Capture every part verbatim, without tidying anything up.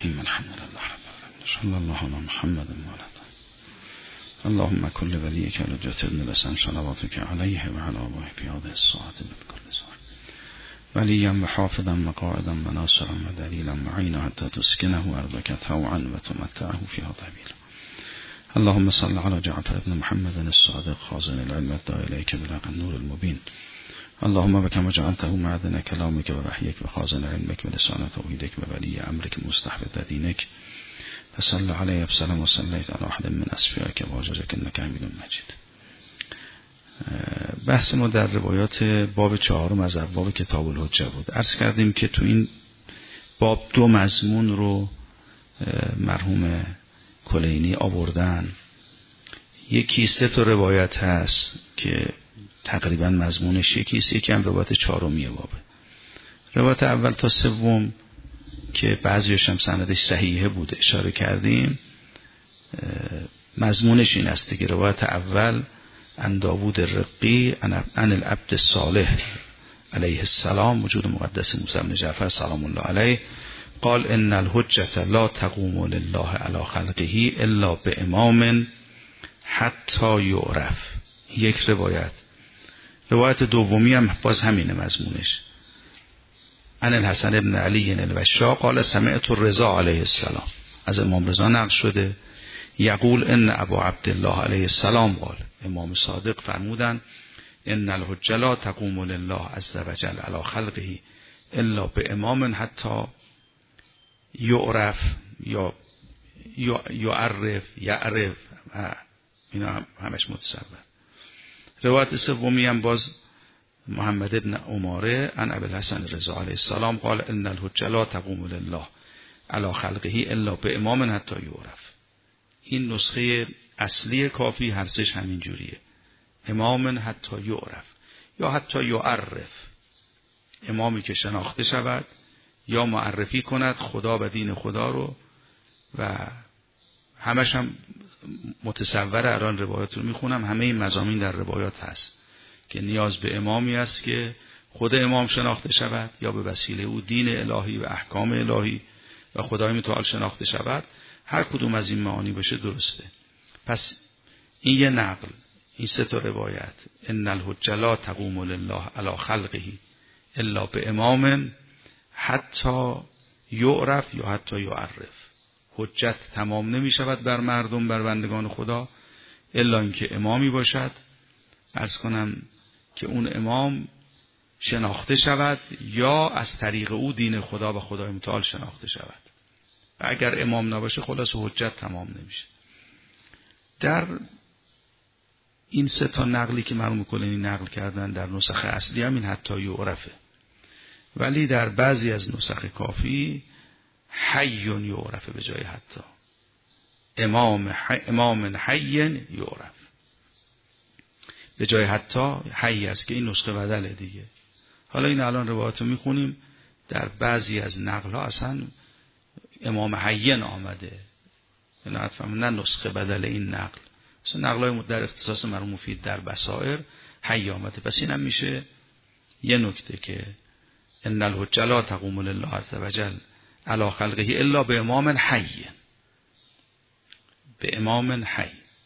الحمد لله رب العالمين صلی الله علی محمد مولد اللهم كل وليك لجة ابن الحسن صلواتك عليه وعلى آبائه في هذه الساعة بكل ساعة وليا وحافظا وقائدا وناصرا ودليلا معينا حتى تسكنه أرضك طوعا وتمتعه فيها طويلا اللهم صل على جعفر بن محمد الصادق خازن العلم والداعي إليك بلاغ النور المبين اللهم بكما جعلته معدن كلامك ووحيك وخازن علمك ولسان توحيدك وولي أمرك مستحفظ دينك فصل عليه وسلم وصليت على أحد من أصفيائك واجزك إنك حميد مجيد. بحث ما در روایات باب چهارم از ابواب کتاب الحجه بود. عرض کردیم که تو این باب دو مضمون رو مرحوم کلینی آوردن. یکی سه تا روایت هست که تقریبا مضمونش یکیست، یکی هم روایت چهارمیه بابه. روایت اول تا سوم که بعضیش هم سندش صحیحه بوده اشاره کردیم، مضمونش این است که روایت اول عن داوود الرقی عن العبد الصالح علیه السلام وجود مقدس موسی بن جعفر سلام الله علیه قال ان الحجة لا تقوم لله علی خلقه الا بامام حتی یعرف. یک روایت. روایت دومی هم باز همینه مضمونش. عن الحسن بن علی الوشاق قال سمعت الرضا علیه السلام، از امام رضا نقل شده، یقول ان ابو عبدالله علیه السلام قال، امام صادق فرمودن ان الحجة لا تقوم لله عز وجل علی خلقه الا بامام حتی یعرف یا یعرف یعرف، اینا همش متصور. روایت سومی هم باز محمد ابن عماره عن ابی الحسن رضا علیه السلام قال ان الحجة لا تقوم لله علی خلقه الا بامام حتی یعرف. این نسخه اصلی کافی هر سش همین جوریه، امام حتی یعرف یا حتی یعرف، امامی که شناخته شود یا معرفی کند خدا و دین خدا رو. و همش هم متصوره، الان روایات رو میخونم، همه این مضامین در روایات هست که نیاز به امامی است که خود امام شناخته شود یا به وسیله او دین الهی و احکام الهی و خدای متعال شناخته شود. هر کدوم از این معانی باشه درسته. پس این یه نقل، این سه تا روایت، ان الحجة لا تقوم لله علی خلقه الا بامام حتی یعرف یا حتی یعرف. حجت تمام نمی شود بر مردم، بر بندگان خدا، الا اینکه امامی باشد، عرض کنم که اون امام شناخته شود یا از طریق او دین خدا و خدای متعال شناخته شود. و اگر امام نباشه خلاص حجت تمام نمیشه. در این سه تا نقلی که مرحوم کلینی نقل کردن در نسخه اصلی هم این حتی یعرفه، ولی در بعضی از نسخ کافی حی یعرفه به جای حتی، امام حی امام حی یعرف به جای حتی حی است که این نسخه بدله دیگه. حالا این الان روایت رو میخونیم، در بعضی از نقل ها اصلا امام حی آمده، نه نسخه بدل این نقل. مثلا نقل های در اختصاص مرحوم مفید در بصائر حی آمده. پس این هم میشه یه نکته که ان الحجة لا تقوم لله عز وجل علی خلقه الا به امام حی، به امام حی.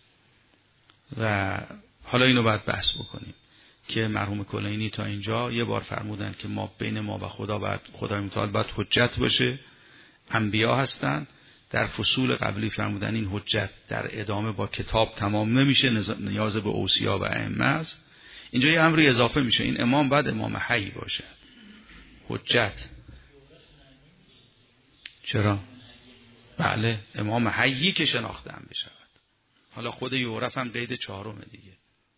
و حالا اینو باید بحث بکنیم که مرحوم کلینی تا اینجا یه بار فرمودن که ما بین ما و خدا باید خدای متعال باید حجت باشه، انبیا هستن. در فصول قبلی فرمودن این حجت در ادامه با کتاب تمام نمیشه، نیاز به اوصیا و ائمه است. اینجا یه امری اضافه میشه، این امام باید امام حی باشه. حجت چرا؟ بله، امام حیی که شناخته هم بشود. حالا خود یعرف هم قید چهارمه دیگه،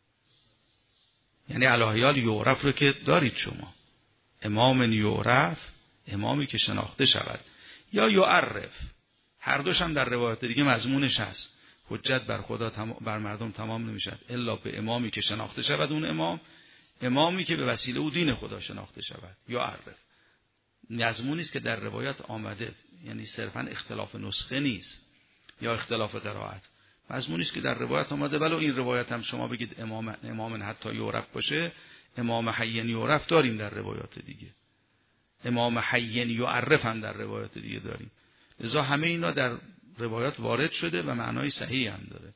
یعنی الهیال یعرف رو که دارید شما، امام یعرف، امامی که شناخته شود، یا یعرف، هر دوش هم در روایت دیگه مضمونش هست. حجت بر خدا تم... بر مردم تمام نمیشد الا به امامی که شناخته شود، اون امام امامی که به وسیله او دین خدا شناخته شود. یعرف مضمونی است که در روایات آمده، یعنی صرفا اختلاف نسخه نیست یا اختلاف قرائت، مضمونی است که در روایت آمده. ولو این روایت هم شما بگید امام امام حتی یعرف باشه، امام حی یعرف داریم در روایات دیگه، امام حی یعرف هم در روایات دیگه داریم. لذا همه اینا در روایات وارد شده و معنای صحیح هم داره.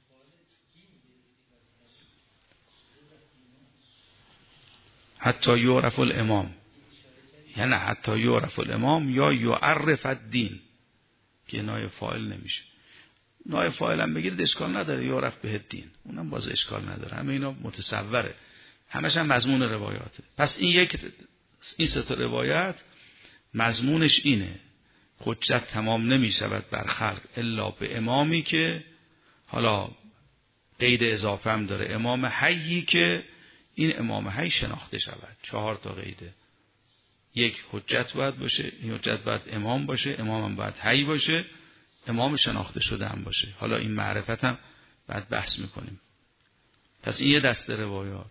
حتی یعرف الامام، یعنی حتی یعرف الامام یا یعرف الدین که نایب فاعل نمیشه. نایب فاعل هم بگیرید اشکال نداره، یعرف به الدین اونم باز اشکال نداره. همه اینا متصوره، همش هم مضمون روایاته. پس این یک این سه تا روایت مضمونش اینه: حجت تمام نمی شود بر خلق الا به امامی که، حالا قید اضافه هم داره، امام حیی که این امام حی شناخته شود. چهار تا قیده: یک، حجت باید باشه، این حجت باید امام باشه، امام هم باید حی باشه، امام شناخته شده هم باشه. حالا این معرفت هم بعد بحث میکنیم. پس این یه دسته روایات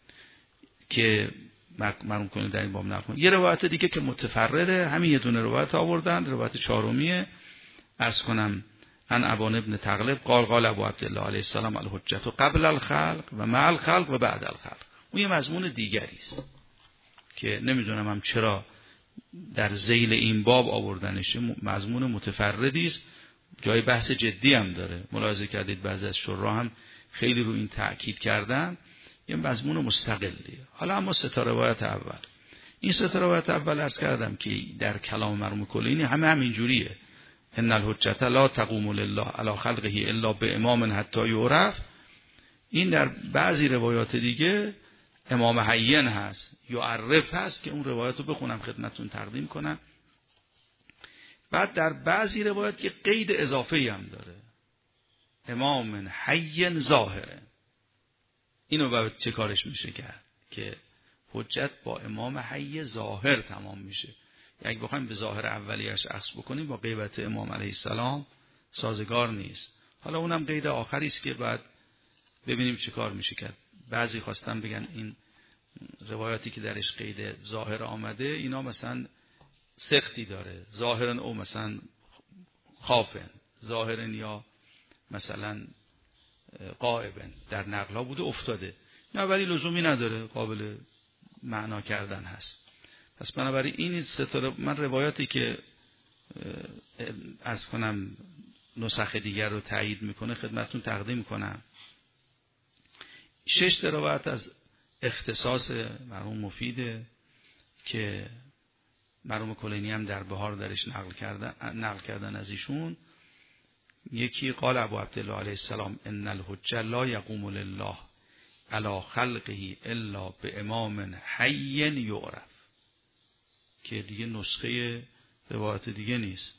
که مرحوم کنید در این باب نقل کنید. یه روایت دیگه که متفرده، همین یه دونه روایت آوردن، روایت چهارمیه. عرض کنم عن ابان ابن تغلب قال قال ابو عبدالله علیه السلام الحجت قبل الخلق و مع الخلق و بعد الخلق. اون یه مضمون دیگری است که نمیدونم هم چرا در ذیل این باب آوردنش. مضمون متفردی است، جای بحث جدی هم داره. ملاحظه کردید بعضی از شراح هم خیلی رو این تأکید کردن. یه مضمون مستقلیه. حالا اما سه تا روایت اول، این سه تا روایت اول عرض کردم که در کلام مرحوم کلینی همه همین جوریه: ان الحجت لا تقوم لله علی خلقه الا بامام حتی یعرف. این در بعضی روایات دیگه امام حیین هست، یعرف هست که اون روایت رو بخونم خدمتتون تقدیم کنم. بعد در بعضی روایات که قید اضافه‌ای هم داره: امام حی ظاهره. اینو باید چه کارش میشه کرد که حجت با امام حی ظاهر تمام میشه. اگه بخوایم به ظاهر اولیش اخذ بکنیم با غیبت امام علیه السلام سازگار نیست. حالا اونم قید آخری است که بعد ببینیم چه کار میشه کرد. بعضی خواستن بگن این روایاتی که درش قید ظاهر آمده اینا مثلا سختی داره، ظاهرن او مثلا خافن، ظاهرن یا مثلا غائبن، در نقل‌ها بوده افتاده. نه ولی لزومی نداره، قابل معنا کردن هست. پس بنابراین این ستاره من روایاتی که از کنم نسخ دیگر رو تایید میکنه خدمتتون تقدیم کنم. شش روایت از اختصاص مرحوم مفیده که مرحوم کلینی هم در بهار درش نقل کردن نقل کردن از ایشون. یکی قال ابو عبدالله علیه السلام ان الحجه لا یقوم لله علی خلقه الا بامام حی یعرف، که دیگه نسخه روایت دیگه نیست.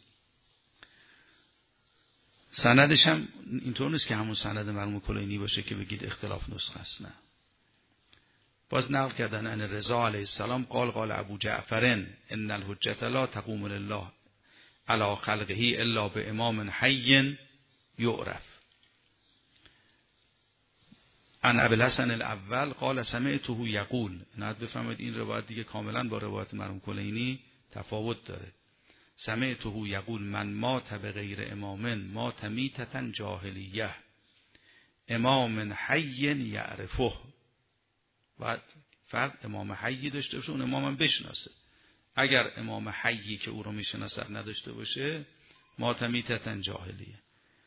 سندش هم اینطور نیست که همون سند مرحوم کلینی باشه که بگید اختلاف نسخه است. نه، باز نقل کردن ان رضا علیه السلام قال قال ابو جعفر ان الحجه لا تقوم لله علی خلقه الا بامام حی یعرف. عن ابی الحسن الاول قال سمعته یقول. نه بفهمید این روایت دیگه کاملا با روایت مرحوم کلینی تفاوت داره. سمعته یقول من مات بغیر امام مات میتة جاهلیه امام حی یعرفه. بعد فرد امام حی داشته باشه، اون امام هم بشناسه. اگر امام حیی که او رو میشناسه نداشته باشه مات میتة جاهلیه.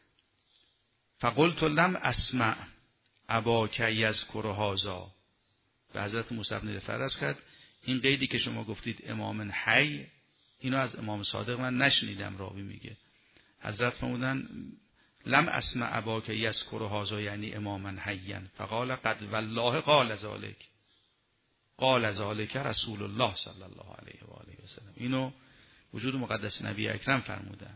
فقلت لم اسمع اباک یذکر هذا. به حضرت موسی بن فرس کرد این قیدی که شما گفتید امام حی، اینو از امام صادق من نشنیدم. راوی میگه حضرت فرمودن لم اسمع اباک یذکر هذا یعنی اماما حیا. فقال قد والله قال ذلک قال ذلک رسول الله صلی الله علیه و آله و سلم. اینو وجود مقدس نبی اکرم فرمودن.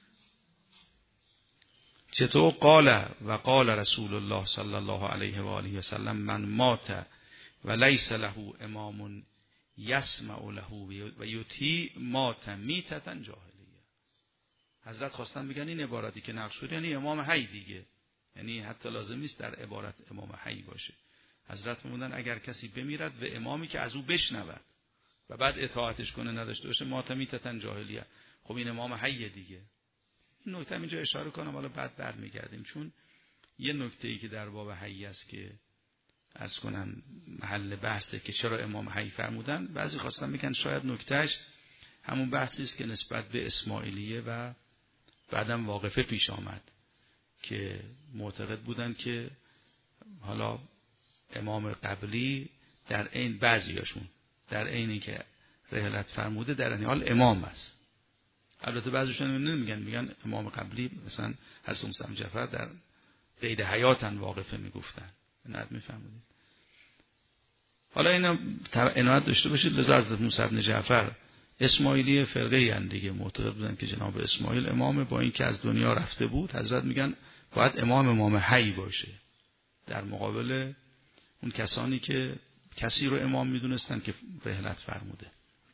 چطور قال و قال رسول الله صلی الله علیه و آله و سلم من مات و لیس له امام یسمع له و یطیع مات میتة جاهلیه. حضرت خواستن بگن این عبارتی که نقل شد یعنی امام حی دیگه، یعنی حتی لازم نیست در عبارت امام حی باشه. حضرت فرمودن اگر کسی بمیرد به امامی که از او بشنود و بعد اطاعتش کنه نداشته باشه مات میتة جاهلیه. خب این امام حی دیگه. این نکته اینجا اشاره کنم، حالا بعد برمیگردیم، چون یه نکته‌ای که در باب حی است که عرض کنم محل بحثه که چرا امام حی فرمودن. بعضی خواستن بگن شاید نکتهش همون بحثی است که نسبت به اسماعیلیه و بعدم واقفه پیش آمد که معتقد بودن که حالا امام قبلی در عین بعضیاشون در عینی که رحلت فرموده در این حال امام است. البته بعضیشون نمیگن، میگن امام قبلی مثلا حضرت موسی بن جعفر در قید حیاتن واقفه میگفتن. نه میفهمید. حالا اینا عنایت داشته باشید. لذا حضرت موسی بن جعفر اسماعیلی فرقه اند دیگه، معتقد بودن که جناب اسماعیل امامه، با اینکه از دنیا رفته بود. حضرت میگن باید امام امام حی باشه، در مقابل اون کسانی که کسی رو امام میدونستن که رحلت فرموده.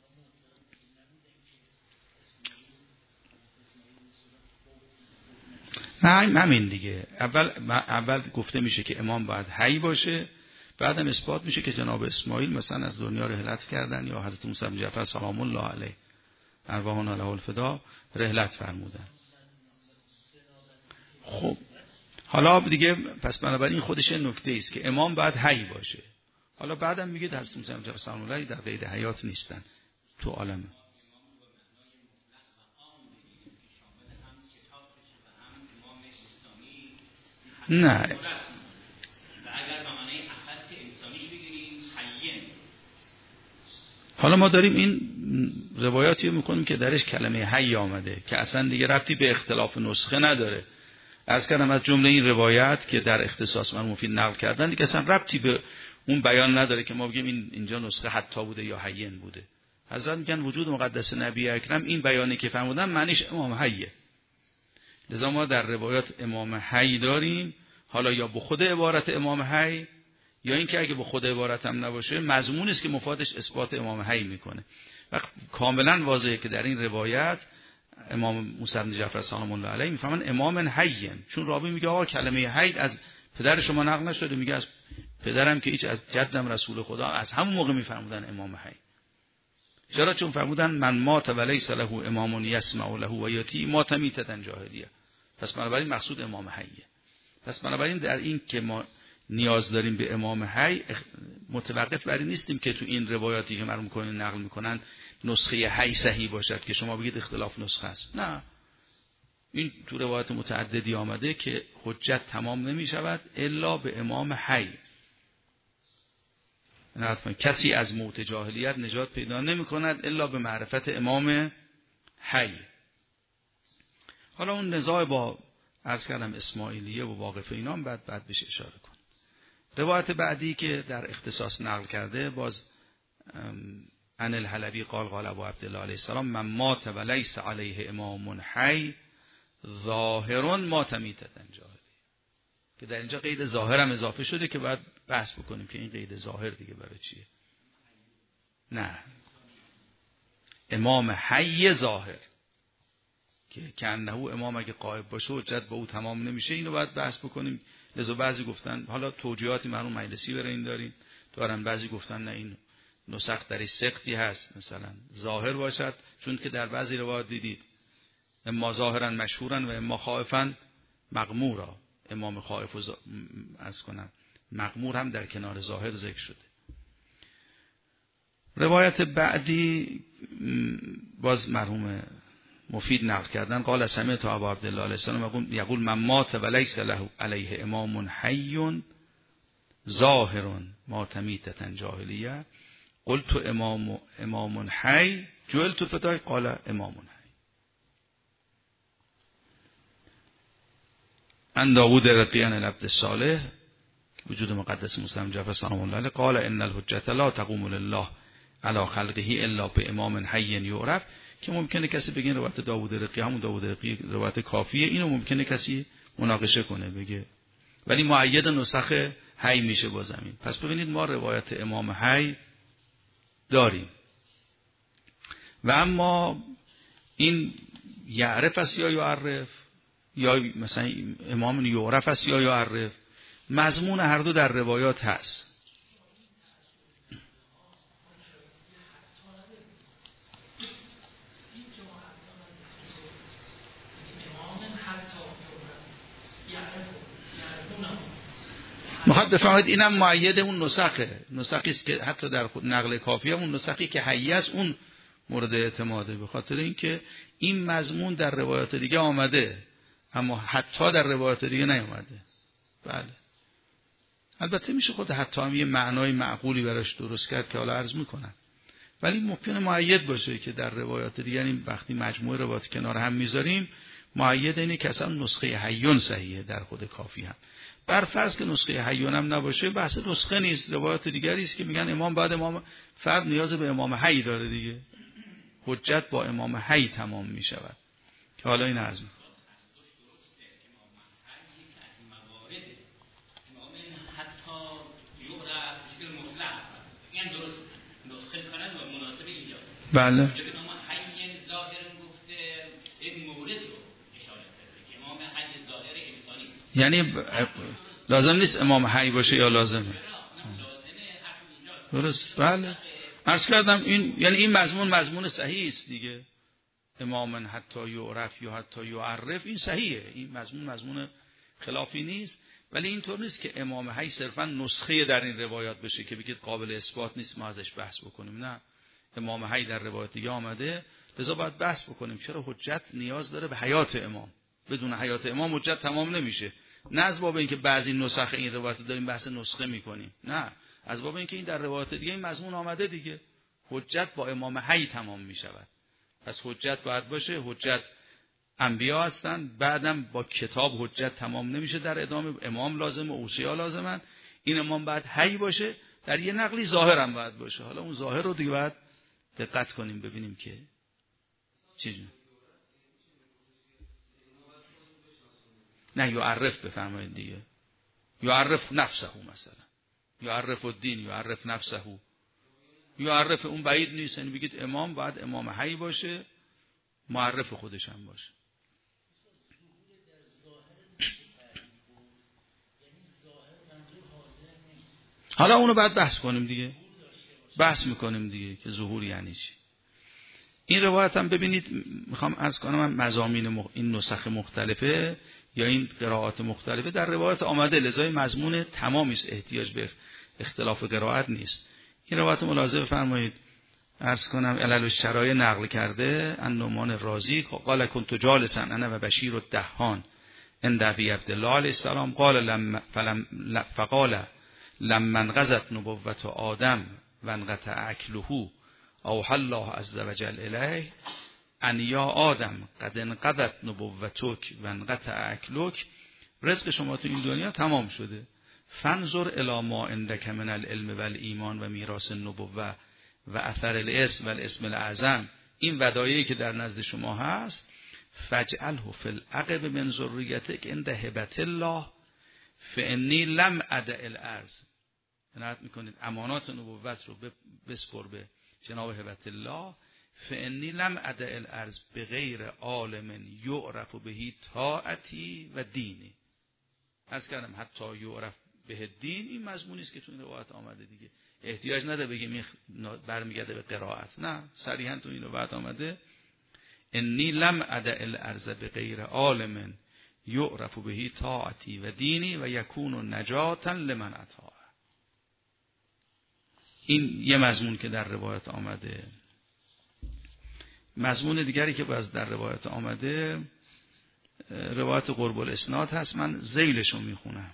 نه همین دیگه، اول اول گفته میشه که امام باید حی باشه، بعدم اثبات میشه که جناب اسماعیل مثلا از دنیا رحلت کردن یا حضرت موسی بن جعفر سلام الله علیه ارواحنا له الفدا رحلت فرمودن. خب حالا دیگه پس بنابراین خودش نکته است که امام باید حی باشه. حالا بعدم میگه حضرت موسی بن جعفر سلام الله علیه در قید حیات نیستن تو عالم. نه حالا ما داریم این روایاتی رو میکنیم که درش کلمه حی آمده که اصلا دیگه ربطی به اختلاف نسخه نداره. عرض کردم از جمله این روایت که در اختصاص من مفید نقل کردن دیگه اصلا ربطی به اون بیان نداره که ما بگیم این اینجا نسخه حتی بوده یا حیین بوده. حضرت میگن وجود مقدس نبی اکرم این بیانی که فرمودن معنیش امام حیه. لذا ما در روایات امام حی داریم، حالا یا به خود عبارت امام حی یا اینکه اگه به خود عبارت هم نباشه مضمون است که مفادش اثبات امام حی میکنه. و کاملا واضحه که در این روایت امام موسی بن جعفر سلام الله علیه میفهمن امام حی، چون راوی میگه آقا کلمه حی از پدر شما نقل نشده، میگه از پدرم که هیچ، از جدم رسول خدا، از همون موقع میفهمودن امام حی. چرا؟ چون فرمودن من مات ولیس له امام یسمع له و یاتی مات میتة جاهلیه. پس بنابراین مقصود امام حیه. پس بنابراین در این که ما نیاز داریم به امام حی متوقف بر این نیستیم که تو این روایاتی که مرحوم کنن نقل میکنن نسخه حی صحیح باشد که شما بگید اختلاف نسخه است. نه، این تو روایات متعددی آمده که حجت تمام نمی شود الا به امام حی. کسی از موت جاهلیت نجات پیدا نمی کند الا به معرفت امام حی. حالا اون نزاع با عرض کردم اسماعیلیه و واقفه اینام بعد بعد بهش اشاره کن. روایت بعدی که در اختصاص نقل کرده باز عن الحلبی قال قال ابو عبدالله علیه السلام من مات و لیس علیه امام حی ظاهر مات میتة جاهلیه، که در اینجا قید ظاهر هم اضافه شده که باید بحث بکنیم که این قید ظاهر دیگه برای چیه. نه، امام حی ظاهر که کنه امام اگه غایب باشه حجت با او تمام نمیشه، اینو باید بحث بکنیم. لذا بعضی گفتن حالا توجیهاتی مرحوم مجلسی برای این دارین دارن، بعضی گفتن نه این نسخ در سقطی هست مثلا ظاهر باشد، چون که در بعضی روایات دیدید اما ظاهرا مشهورا و اما خائفا مغمورا، امام خائف و از کنم مغمور هم در کنار ظاهر ذکر شده. روایت بعدی باز مرحوم مفید نقل کردن قال سمعت ابا عبدالله علیه السلام یقول من مات و لیس له علیه امام حی ظاهر مات میتة جاهلیه قلت امام امام حی جعلت فدای قال امام حی. عن داوود رقی عن العبد الصالح وجود مقدس موسی بن جعفر سلام الله علیه قال ان الحجة لا تقوم لله علی خلقه الا بامام حی یعرف، که ممکنه کسی بگه روایت داوود رقی همون داوود رقی روایت کافیه، اینو ممکنه کسی مناقشه کنه بگه، ولی مؤید نسخ حی میشه با زمین. پس ببینید ما روایت امام حی داریم و اما این یعرف است یا یعرف یا مثلا امام یعرف است یا یعرف، مضمون هر دو در روایات هست. میخواد بفهمید اینم مؤید اون نسخه، نسخی است که حتی در خود نقل کافی هم اون نسخی که حی است اون مورد اعتماده، به خاطر اینکه این مضمون در روایات دیگه آمده اما حتی در روایات دیگه نیامده. بله البته میشه خود حتی هم یه معنای معقولی براش درست کرد که حالا عرض میکنم، ولی ممکنه مؤید باشه که در روایات دیگه، یعنی وقتی مجموعه روایات کنار هم میذاریم مؤید اینه که اصلا نسخه حیون صحیحه در خود کافی هم. بر فرض که نسخه حیون هم نباشه، بحث نسخه نیست، روایات دیگری است که میگن امام بعد امام فرد نیاز به امام حی داره دیگه، حجت با امام حی تمام میشود که حالا این عرض میکنم. بله یعنی لازم نیست امام حی باشه یا لازمه؟ درست. بله عرض کردم این یعنی این مضمون مضمون صحیح است دیگه، امام حتی یعرف یا حتی یعرف این صحیحه، این مضمون مضمون خلافی نیست، ولی اینطور نیست که امام حی صرفا نسخه در این روایات بشه که بگید قابل اثبات نیست ما ازش بحث بکنیم. نه، امام حی در روایات دیگه آمده، لذا باید بحث بکنیم چرا حجت نیاز داره به حیات امام، بدون حیات امام حجت تمام نمیشه. نه از باب اینکه بعضی نسخ این روایت داریم بحث نسخه میکنیم، نه، از باب اینکه این در روایات دیگه این مضمون آمده دیگه، حجت با امام حی تمام میشود. پس حجت باید باشه، حجت انبیا هستند، بعدم با کتاب حجت تمام نمیشه، در ادامه امام لازمه، اوصیا لازمن، این امام باید حی باشه، در یه نقلی ظاهر هم باید باشه. حالا اون ظاهر رو دیگه باید دقت کنیم ببینیم که چیزی نه یعرف بفرمایید دیگه، یعرف نفسه مثلا، یعرف الدین، یعرف نفسه، یعرف اون بعید نیست، یعنی بگید امام باید امام حی باشه، معرف خودش هم باشه. حالا اونو بعد بحث کنیم دیگه، بحث میکنیم دیگه که ظهور یعنی چی. این روایت هم ببینید، میخوام عرض کنم من مضامین مخ... این نسخ مختلفه یا این قرائات مختلفه در روایت آمده، لذا مضمون تمامی است، احتیاج به اختلاف قرائت نیست. این روایت ملاحظه فرمایید، عرض کنم علل الشرایع نقل کرده ان نعمان رازی قال كنت جالسا انا و بشیر الدهان عند ابی عبدالله علیه السلام قال لم فلم فقال لما انقضت نبوة آدم و انقطع اکله اوحى الله عز وجل الیه ان یا آدم قد انقضت نبوتک و انقطع اکلک، رزق شما تو این دنیا تمام شده، فانظر الی ما عندک من العلم و الایمان و میراث النبوة و اثر الاسم و الاسم الاعظم، این ودایعی که در نزد شما هست، فاجعله فی العقب من ذریتک عند هبة الله فانی لم ادع الارض. عنایت میکنید امانات نبوت رو بسپر به جناب هبة الله، فانی لم ادع الارض بغیر عالم یعرف به طاعتی و دینی. عرض کردم حتی یعرف به دین، این مضمونی است که تو این روایت آمده دیگه، احتیاج نداره بگیم برمیگرده به قرائت، نه، صریحا تو این روایت آمده انی لم ادع الارض بغیر عالم یعرف به طاعتی و دینی و یکون نجاتا لمن اطاع. این یه مضمون که در روایت آمده. مضمون دیگری که باز در روایت آمده روایت قرب الاسناد هست، من ذیلشو میخونم.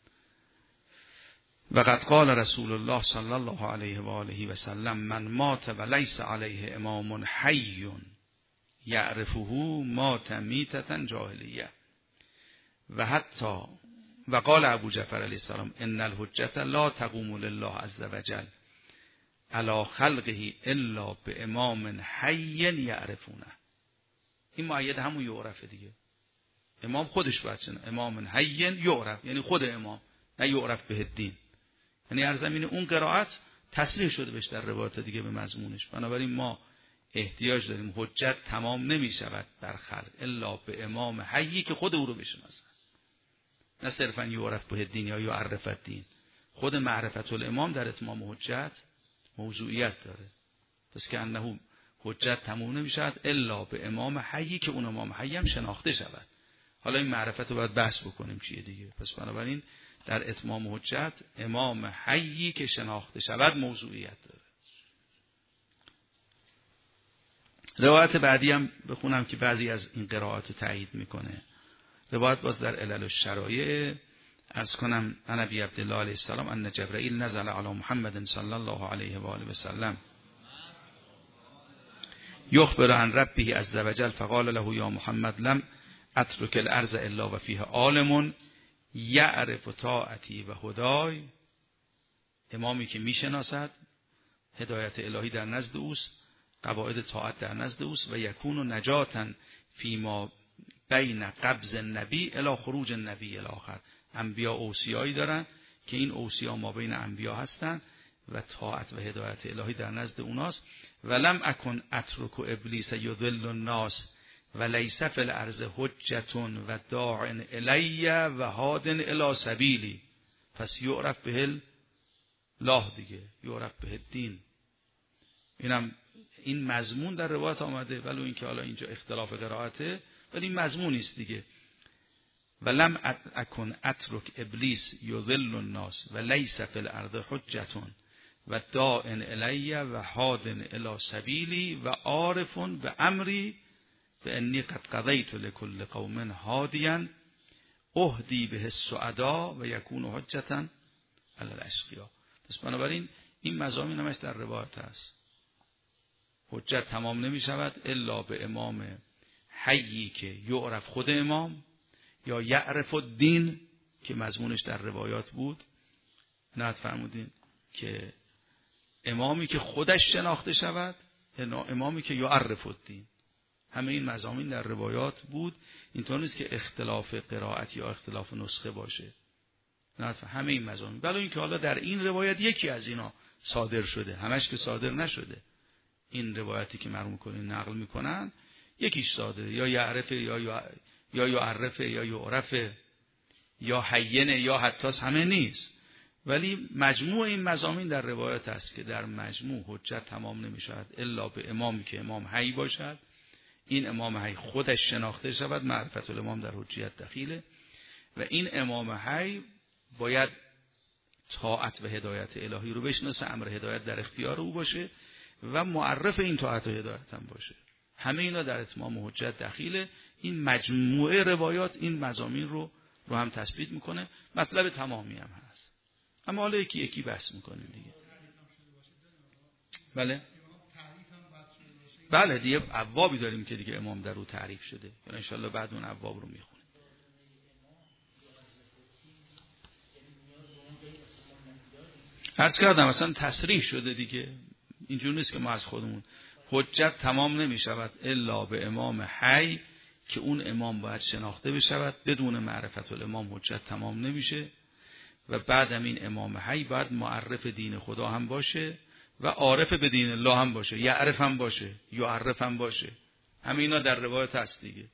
و قد قال رسول الله صلی الله علیه و آله و سلم من مات و لیس علیه امام حی یعرفه مات میتة جاهلیه. و حتی و قال ابو جعفر علیه السلام ان الحجة لا تقوم لله عز وجل علی خلقه الا به امام حی یعرفونه. این مؤید همون یعرفه دیگه، امام خودش باید چنه، امام حی یعرف، یعنی خود امام، نه یعرف به الدین، یعنی هر زمین اون قرائت تصریح شده بهش در روایت دیگه به مضمونش. بنابراین ما احتیاج داریم، حجت تمام نمی شود بر خلق الا به امام حی که خود او رو بشناسن، نه صرفا یعرف به الدین یا یعرف الدین. خود معرفت الامام در اتمام حجت موضوعیت داره، پس که انه حجت تمام نمی شود الا به امام حی که اون امام حی هم شناخته شود. حالا این معرفت رو باید بحث بکنیم چیه دیگه. پس بنابراین در اتمام حجت امام حی که شناخته شود موضوعیت داره. روایت بعدی هم بخونم که بعضی از این قرائات رو تایید میکنه. روایت باز در علل الشرایع. عرض کنم عن ابی عبدالله علیه السلام ان جبرائیل نزل علی محمد صلی الله علیه و آله و سلم یخبر عن ربه عز وجل فقال له یا محمد لم اترک الارض الا و فیها عالم یعرف طاعتی و هدای. امامی که میشناسد هدایت الهی در نزد اوست، قواعد طاعت در نزد اوست، و یکون نجاتا فیما بین قبض النبی الی خروج النبی الاخر. انبیا اوصیایی دارن که این اوصیا ما بین انبیا هستن و طاعت و هدایت الهی در نزد اوناست. ولم اکن اترک ابلیس یضل الناس و لیس فی الارض حجة و داع الی و هاد الی سبیلی. پس یعرف به الله دیگه، یعرف به الدین. اینم این مضمون در روایت آمده، ولو اینکه حالا اینجا اختلاف قرائته، ولی این مضمونی است دیگه. ولم اکن اترک ابلیس یضل الناس و لیس فی الارض حجة و داع الی و هاد الی سبیلی و عارف بامری بانی قد قضیت لكل قوم هادیا اهدی به السعدا و یکون حجة علی الاشقیا. پس بنابراین این مضامین همش در روایت هست. حجت تمام نمی شود الا به امام حیی که یعرف خود امام، یا یعرف الدین که مضمونش در روایات بود. نه فرمودین که امامی که خودش شناخته شود، امامی که یعرف الدین. همه این مضامین در روایات بود. اینطور نیست که اختلاف قرائت یا اختلاف نسخه باشه. نه همه این مضامین. ولی اینکه حالا در این روایت یکی از اینا صادر شده، همش که صادر نشده. این روایتی که مرحوم کنین نقل میکنن یکیش صادر، یا یعرفه یا یا یعرفه یا یعرفه یا حینه یا حتی همه نیست. ولی مجموع این مضامین در روایت است که در مجموع حجت تمام نمی شود الا به امامی که امام حی باشد. این امام حی خودش شناخته شود، معرفت الامام در حجیت دخیله، و این امام حی باید طاعت و هدایت الهی رو بشناسه، امر هدایت در اختیار او باشه و معرف این طاعت و هدایت هم باشه. همه اینا در اتمام حجت دخیله. این مجموعه روایات این مضامین رو رو هم تثبیت میکنه. مطلب تمامی هم هست، اما حالا یکی یکی بحث میکنیم دیگه. بله بله دیگه ابوابی داریم که دیگه امام در رو تعریف شده، ان شاءالله بعد اون ابواب رو میخونیم. عرض کردم مثلا تصریح شده دیگه، اینجور نیست که ما از خودمون. حجت تمام نمی شود الا به امام حی که اون امام باید شناخته بشود. بدون معرفت الامام حجت تمام نمیشه. و بعدم این امام حی باید معرف دین خدا هم باشه و عارف به دین الله هم باشه، یعرف هم باشه، یعرف هم باشه. همه اینا در روایت هست دیگه.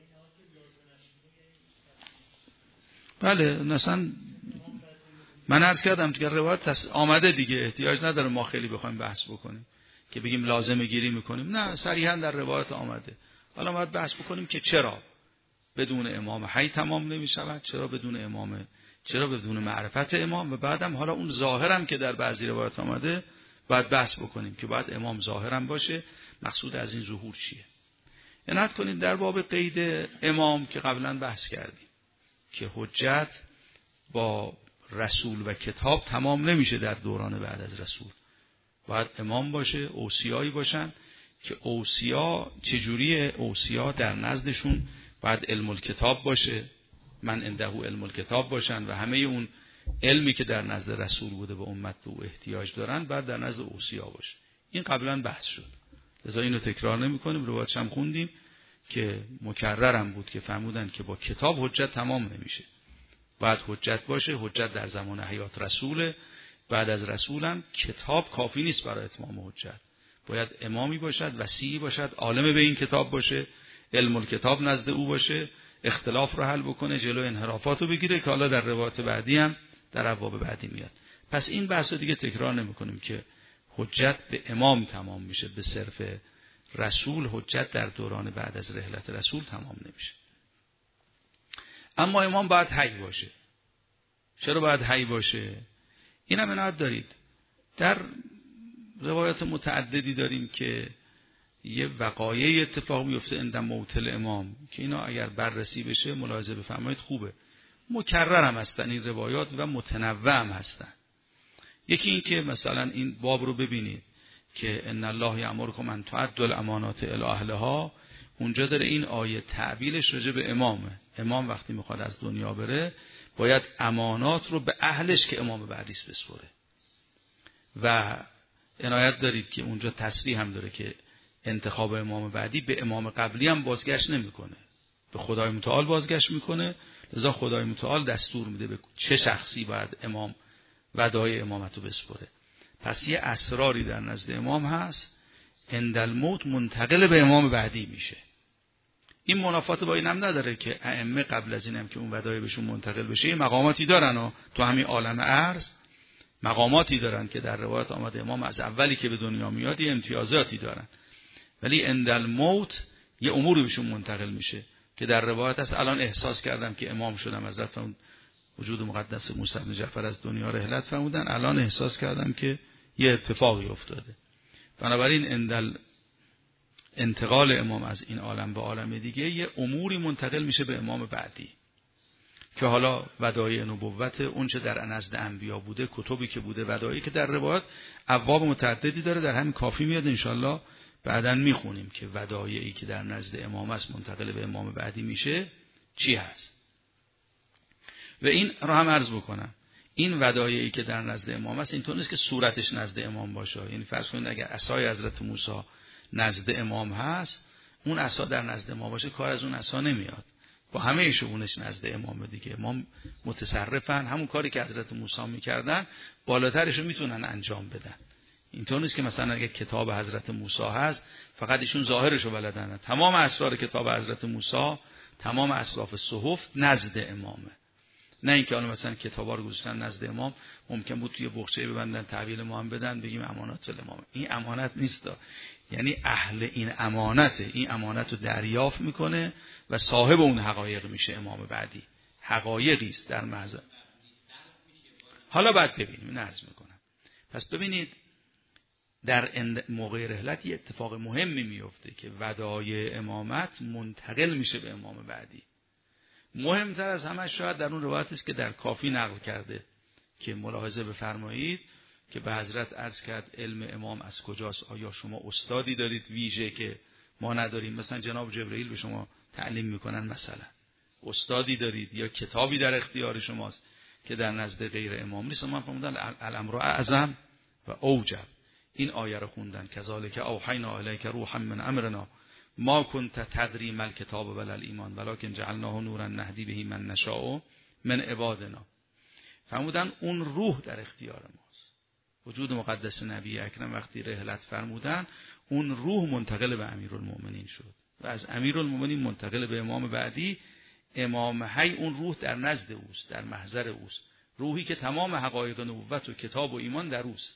بله مثلا من عرض کردم که روایت آمده دیگه، احتیاج نداره ما خیلی بخوایم بحث بکنیم که بگیم لازمه گیری میکنیم. نه، صریحا در روایت آمده. حالا باید بحث بکنیم که چرا بدون امام حی تمام نمیشود، چرا بدون امام، چرا بدون معرفت امام، و بعدم حالا اون ظاهرم که در بعضی روایات آمده باید بحث بکنیم که باید امام ظاهرم باشه. مقصود از این ظهور چیه؟ عنایت کنید در باب قید امام که قبلا بحث کردیم که حجت با رسول و کتاب تمام نمیشه در دوران بعد از رسول. باید امام باشه، اوصیایی باشن که اوصیا چجوری اوصیا در نزدشون باید علم الکتاب باشه، من عنده علم الکتاب باشن و همه اون علمی که در نزد رسول بوده به امت به او احتیاج دارن بعد در نزد اوصیا باشه. این قبلا بحث شد، لذا اینو تکرار نمی کنیم. روایتش هم خوندیم که مکررم بود که فرمودن که با کتاب حجت تمام نمیشه، باید حجت باشه. حجت در زمان حیات رسوله، بعد از رسولم کتاب کافی نیست برای اتمام حجت. باید امامی باشد، وصیی باشد، عالم به این کتاب باشه، علم الکتاب نزد او باشه، اختلاف رو حل بکنه، جلو انحرافات رو بگیره که حالا در روایات بعدی هم در ابواب بعدی میاد. پس این بحث رو دیگه تکرار نمی کنیم که حجت به امام تمام میشه، به صرف رسول حجت در دوران بعد از رحلت رسول تمام نمیشه. اما امام باید حی باشه. چرا باید حی باشه؟ این هم عنایت دارید. در روایات متعددی داریم که یه وقایع اتفاق میفته عند موت الامام که اینا اگر بررسی بشه ملاحظه بفرمایید خوبه. مکرر هم هستن این روایات و متنوع هم هستن. یکی این که مثلا این باب رو ببینید که ان الله یأمرکم ان تؤدوا الامانات الی اهلها، اونجا داره این آیه تعبیرش راجع به امامه. امام وقتی میخواد از دنیا بره باید امانات رو به اهلش که امام بعدیست بسپره. و عنایت دارید که اونجا تصریح هم داره که انتخاب امام بعدی به امام قبلی هم بازگشت نمیکنه، به خدای متعال بازگشت میکنه. لذا خدای متعال دستور میده به چه شخصی باید امام ودای امامت رو بسپره. پس یه اسراری در نزد امام هست عند الموت منتقل به امام بعدی میشه. این منافات با این هم نداره که ائمه قبل از اینم که اون ودای بهشون منتقل بشه یه مقاماتی دارن و تو همین عالم ارض مقاماتی دارن که در روایت آمده امام از اولی که به دنیا میاد یه امتیازاتی دارن، ولی عند الموت یه اموری بهشون منتقل میشه که در روایت هست الان احساس کردم که امام شدم، از رفتم وجود مقدس موسی بن جعفر از دنیا رحلت فرمودن، الان احساس کردم که یه اتفاقی افتاده. بنابراین عند انتقال امام از این عالم به عالم دیگه یه اموری منتقل میشه به امام بعدی که حالا ودایع نبوت اون چه در نزد انبیا بوده، کتبی که بوده، ودایعی که در روایات ابواب متعددی داره، در همین کافی میاد انشالله بعداً میخونیم که ودایعی که در نزد امام است منتقل به امام بعدی میشه چی هست. و این رو هم عرض بکنم، این ودایعی که در نزد امام است اینطور نیست که صورتش نزد امام باشه. یعنی فرض کنید اگر عصای حضرت موسی نزد امام هست، اون عصا در نزد امام باشه کار از اون عصا نمیاد، با همه شؤونش نزد امام دیگه. امام متصرفن، همون کاری که حضرت موسی میکردن بالاترش رو میتونن انجام بدن. اینطور نیست که مثلا اگه کتاب حضرت موسی هست فقط ایشون ظاهرش رو بلدن، تمام اسرار کتاب حضرت موسی، تمام اصلاف صحف نزد امامه. نه اینکه حالا مثلا کتابا رو گذاشتن نزد امام ممکن بود توی بخچه ببندن تحویل ما هم بدن بگیم امانات الامام. این امانت نیست، یعنی اهل این امانته، این امانت رو دریافت میکنه و صاحب اون حقایق میشه امام بعدی. حقایقی است در محضر. حالا بعد ببینیم، نرز میکنم. پس ببینید در موقع رحلت یه اتفاق مهمی میفته که ودایع امامت منتقل میشه به امام بعدی. مهمتر از همه شاید در اون روایتی است که در کافی نقل کرده که ملاحظه بفرمایید که به حضرت عرض کرد علم امام از کجاست؟ آیا شما استادی دارید ویژه که ما نداریم؟ مثلا جناب جبرئیل به شما تعلیم میکنن، مثلا استادی دارید یا کتابی در اختیار شماست که در نزد غیر امام نیست؟ من فرمودن الامر اعظم و اوجب. این آیه رو خوندن کذالک اوحینا الیک روحا من امرنا ما کنت تدری ما الکتاب ولا الایمان ولکن جعلناه نورا نهدی به من نشاء من عبادنا. فرمودن اون روح در اختیار ماست. وجود مقدس نبی اکرم وقتی رحلت فرمودن اون روح منتقل به امیرالمومنین شد و از امیرالمومنین منتقل به امام بعدی. امام حی اون روح در نزد اوست، در محضر اوست، روحی که تمام حقایق نبوت و کتاب و ایمان در اوست.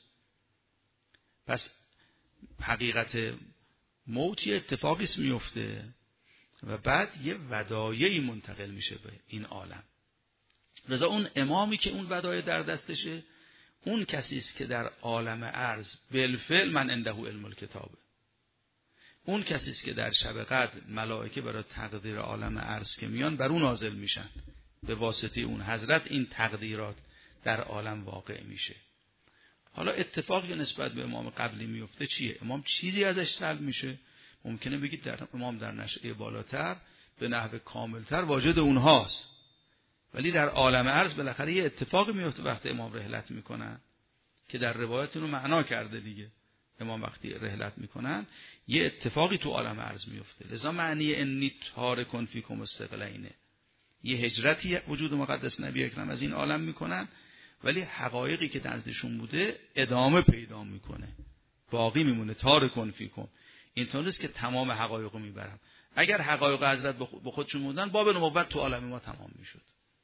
پس حقیقت موت یه اتفاقی است میفته و بعد یه ودایعی منتقل میشه به این عالم. لذا اون امامی که اون ودایع در دستشه اون کسی است که در عالم ارض بالفعل من عنده علم الکتابه. اون کسی است که در شب قدر ملائکه برای تقدیر عالم ارض که میان بر اون نازل میشن، به واسطه اون حضرت این تقدیرات در عالم واقع میشه. حالا اتفاقی نسبت به امام قبلی میفته چیه؟ امام چیزی ازش سلب میشه. ممکنه بگید در امام در نشأه بالاتر به نحو کاملتر واجد اونهاست، ولی در عالم ارض بالاخره یه اتفاقی میفته وقتی امام رحلت میکنن که در روایت رو معنا کرده دیگه. امام وقتی رحلت میکنن یه اتفاقی تو عالم ارض میفته. لذا معنی انی تارکن فیکم الثقلین، یه هجرتی وجود مقدس نبی اکرم از این عالم میکنن، ولی حقایقی که نزدشون بوده ادامه پیدا میکنه، باقی میمونه. تارکن فیکم اینطور نیست که تمام حقایقو میبرم. اگر حقایق حضرت به خودشون بودن باب نبوت تو عالم ما تمام میشد.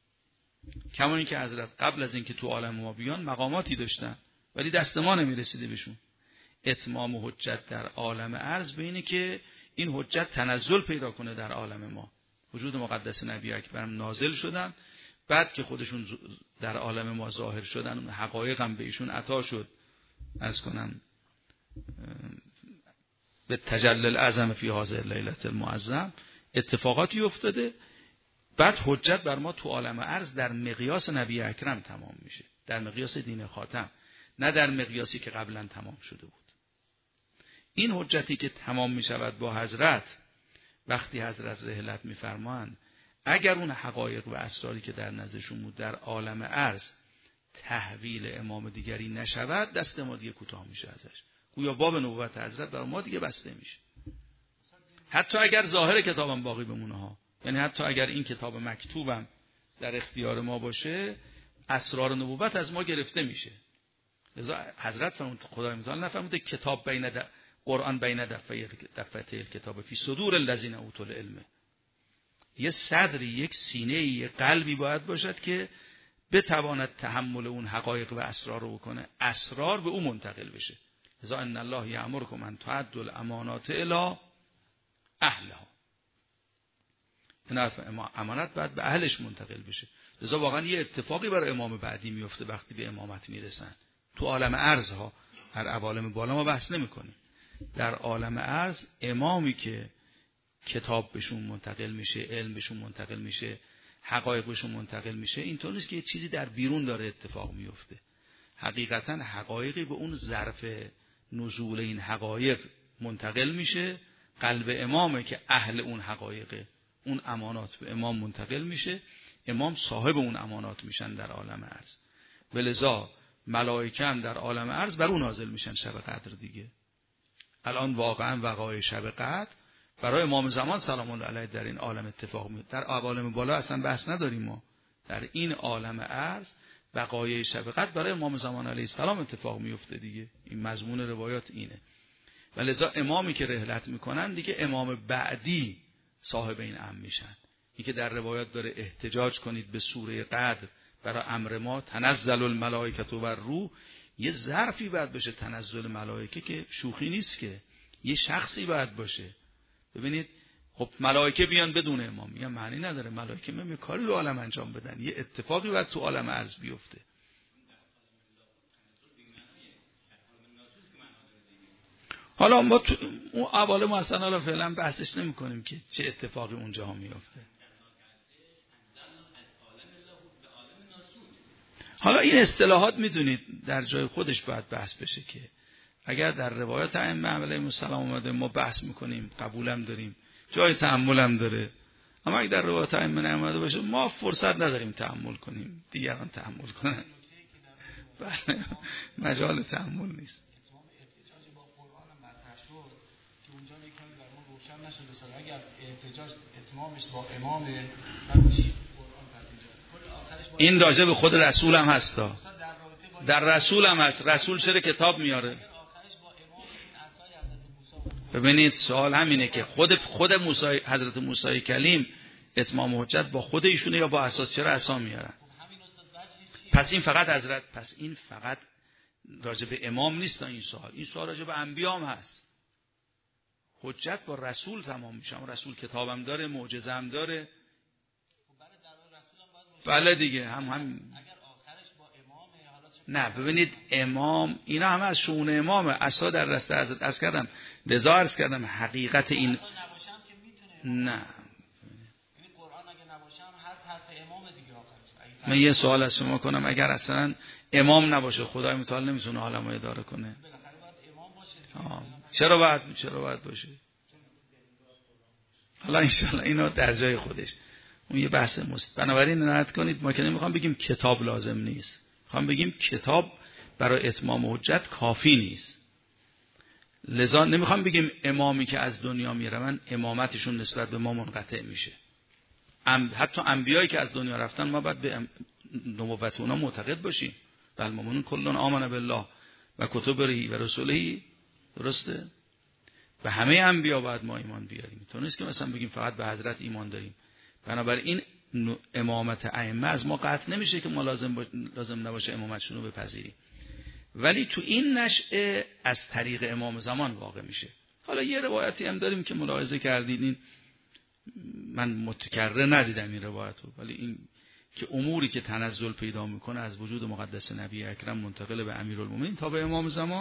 کما اینکه حضرت قبل از اینکه تو عالم ما بیان مقاماتی داشتن ولی دست ما نمیرسیده بهشون. اتمام حجت در عالم ارض به اینه که این حجت تنزل پیدا کنه در عالم ما. وجود مقدس نبی اکرم نازل شدن، بعد که خودشون در عالم ما ظاهر شدن اون حقایق هم به ایشون عطا شد. عرض کنم به تجلی الاعظم فی هذه اللیلة المعظم اتفاقاتی افتاده، بعد حجت بر ما تو عالم عرض در مقیاس نبی اکرم تمام میشه، در مقیاس دین خاتم، نه در مقیاسی که قبلا تمام شده بود. این حجتی که تمام میشود با حضرت وقتی حضرت رحلت میفرمایند، اگر اون حقایق و اسراری که در نزدشون بود در عالم عرض تحویل امام دیگری نشود، دست ما دیگه کوتاه میشه ازش، گویا باب نبوت حضرت برای ما دیگه بسته میشه. حتی اگر ظاهر کتابم باقی بمونه ها، یعنی حتی اگر این کتاب مکتوبم در اختیار ما باشه، اسرار نبوت از ما گرفته میشه. لذا حضرت فرمود، خدای متعال نفرموده کتاب بین د... قرآن بین دفتر کتاب فی صدور الذین اوتوا العلم. یه صدری، یک سینه، یک قلبی باید باشد که بتواند تحمل اون حقایق و اسرار رو بکنه، اسرار به اون منتقل بشه. لذا ان الله یأمرکم ان تؤدوا الامانات الی اهلها. این امانت باید به اهلش منتقل بشه. لذا واقعا یه اتفاقی برای امام بعدی میفته وقتی به امامت میرسن. تو عالم عرض ها، در عوالم بالا ما بحث نمی کنیم. در عالم عرض امامی که کتاب بهشون منتقل میشه، علم بهشون منتقل میشه، حقایق بهشون منتقل میشه، اینطور نیست که یه چیزی در بیرون داره اتفاق میفته. حقیقتا حقایقی به اون ظرف نزول این حقایق منتقل میشه، قلب امامه که اهل اون حقایقه، اون امانات به امام منتقل میشه، امام صاحب اون امانات میشن در عالم عرض. ولذا ملائکه هم در عالم عرض بر اون نازل میشن شب قدر دیگه. الان واقعا وقایع شب قدر برای امام زمان سلام الله علیه در این عالم اتفاق میفته. در عوالم بالا اصلا بحث نداریم ما. در این عالم عرض وقایع شب قدر برای امام زمان علیه السلام اتفاق میفته دیگه. این مضمون روایات اینه. ولذا امامی که رحلت میکنن دیگه امام بعدی صاحب این امر میشن. این که در روایات داره احتجاج کنید به سوره قدر برای امر ما، تنزل الملائکه و الروح، یه ظرفی باید بشه تنزل ملائکه که شوخی نیست که، یه شخصی باید باشه. ببینید خب ملائکه بیان بدون امام، میگن معنی نداره، ملائکه میان کاری رو عالم انجام بدن، یه اتفاقی باید تو عالم عرض بیفته. حالا ما تو اون اول ما اصلا حالا فعلا بحثش نمی کنیم که چه اتفاقی اونجا ها میفته. حالا این اصطلاحات میدونید در جای خودش باید بحث بشه که اگر در روایات ائمه علیهم السلام اومده ما بحث میکنیم، قبولم داریم، جای تأملم داره. اما اگر در روایات ائمه نیامده باشه ما فرصت نداریم تأمل کنیم، دیگران تأمل کنن. بله مجال تأمل نیست. اگر احتجاج اتمامش با امام این راجع به خود رسول هم هستا، در رسول هم هست. رسول چرا کتاب میاره؟ ببینید سوال همینه که خود خود موسی، حضرت موسی کلیم اتمام حجت با خود ایشونه یا با اساس، چرا عصا میارن؟ پس این فقط حضرت، پس این فقط راجع به امام نیست این سوال، این سوال راجع به انبیا هم هست. حجت با رسول تمام میشه. رسول کتابم داره، معجزه هم داره. بله دیگه هم هم نه ببینید امام اینا همه از شؤون امامه. عصا در دست حضرت از کردم لذا عرض کردم حقیقت این نه. من یه سوال از شما کنم، اگر اصلا امام نباشه خدای متعال نمیتونه عالمو اداره کنه؟ آه. چرا باید چرا باید باشه؟ حالا انشالله اینا در جای خودش، اون یه بحث مست. بنابراین عنایت کنید، ما که نمیخوام بگیم کتاب لازم نیست، میخوام بگیم کتاب برای اتمام حجت کافی نیست. لذا نمیخوام بگیم امامی که از دنیا میرون امامتشون نسبت به ما منقطع میشه. ام حتی انبیایی که از دنیا رفتن ما باید به ام... نبوت اونا معتقد باشیم. والمؤمنون کلون آمن بالله و کتبه و رسوله. درسته؟ به همه انبیا باید ما ایمان بیاریم. تو نیست که مثلا بگیم فقط به حضرت ایمان داریم. بنابراین امامت ائمه از ما قطع نمیشه که ما لازم با... لازم نباشه امامتشون رو بپذیریم. ولی تو این نشأه از طریق امام زمان واقع میشه. حالا یه روایتی هم داریم که ملاحظه کردید، این من متکرر ندیدم این روایت رو، ولی این که اموری که تنزل پیدا میکنه از وجود مقدس نبی اکرم منتقل به امیرالمومنین تا به امام زمان،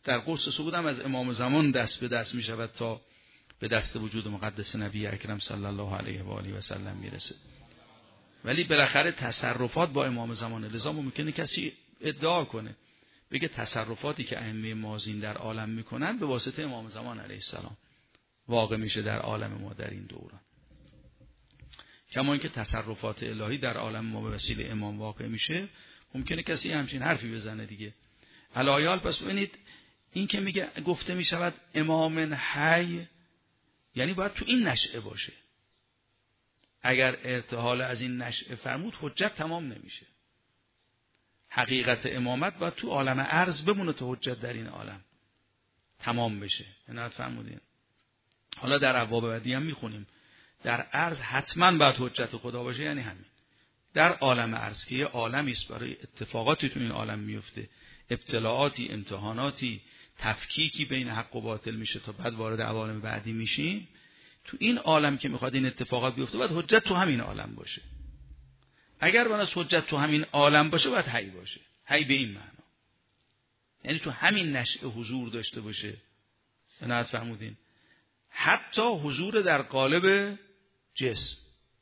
در قدس صعود هم از امام زمان دست به دست می شود تا به دست وجود مقدس نبی اکرم صلی الله علیه و آله و سلم میرسه. ولی بالاخره تصرفات با امام زمانه. لذا ممکنه کسی ادعا کنه بگه تصرفاتی که ائمه ماضین در عالم میکنن به واسطه امام زمان علیه السلام واقع میشه در عالم ما در این دوران. کما اینکه تصرفات الهی در عالم ما به وسیله امام واقع میشه، ممکنه کسی همچین حرفی بزنه دیگه. علایال پس ببینید این که میگه گفته میشود امام حی، یعنی باید تو این نشأه باشه. اگر ارتحال از این نشأه فرمود حجت تمام نمیشه. حقیقت امامت باید تو عالم ارض بمونه تا حجت در این عالم تمام بشه. عنایت فرمودین. حالا در ابواب بعدی هم میخونیم در ارض حتما باید حجت خدا باشه، یعنی همین در عالم ارض که یه عالمی است برای اتفاقاتی تو این عالم میفته، ابتلاعاتی، امتحاناتی، تفکیکی بین حق و باطل میشه تا بعد وارد عوالم بعدی میشیم. تو این عالم که میخواد این اتفاقات بیفته باید حجت تو همین عالم باشه. اگر بناس حجت تو همین عالم باشه باید حی باشه. حی به این معنا یعنی تو همین نشأه حضور داشته باشه. عنایت فرمودین. حتی حضور در قالب جسم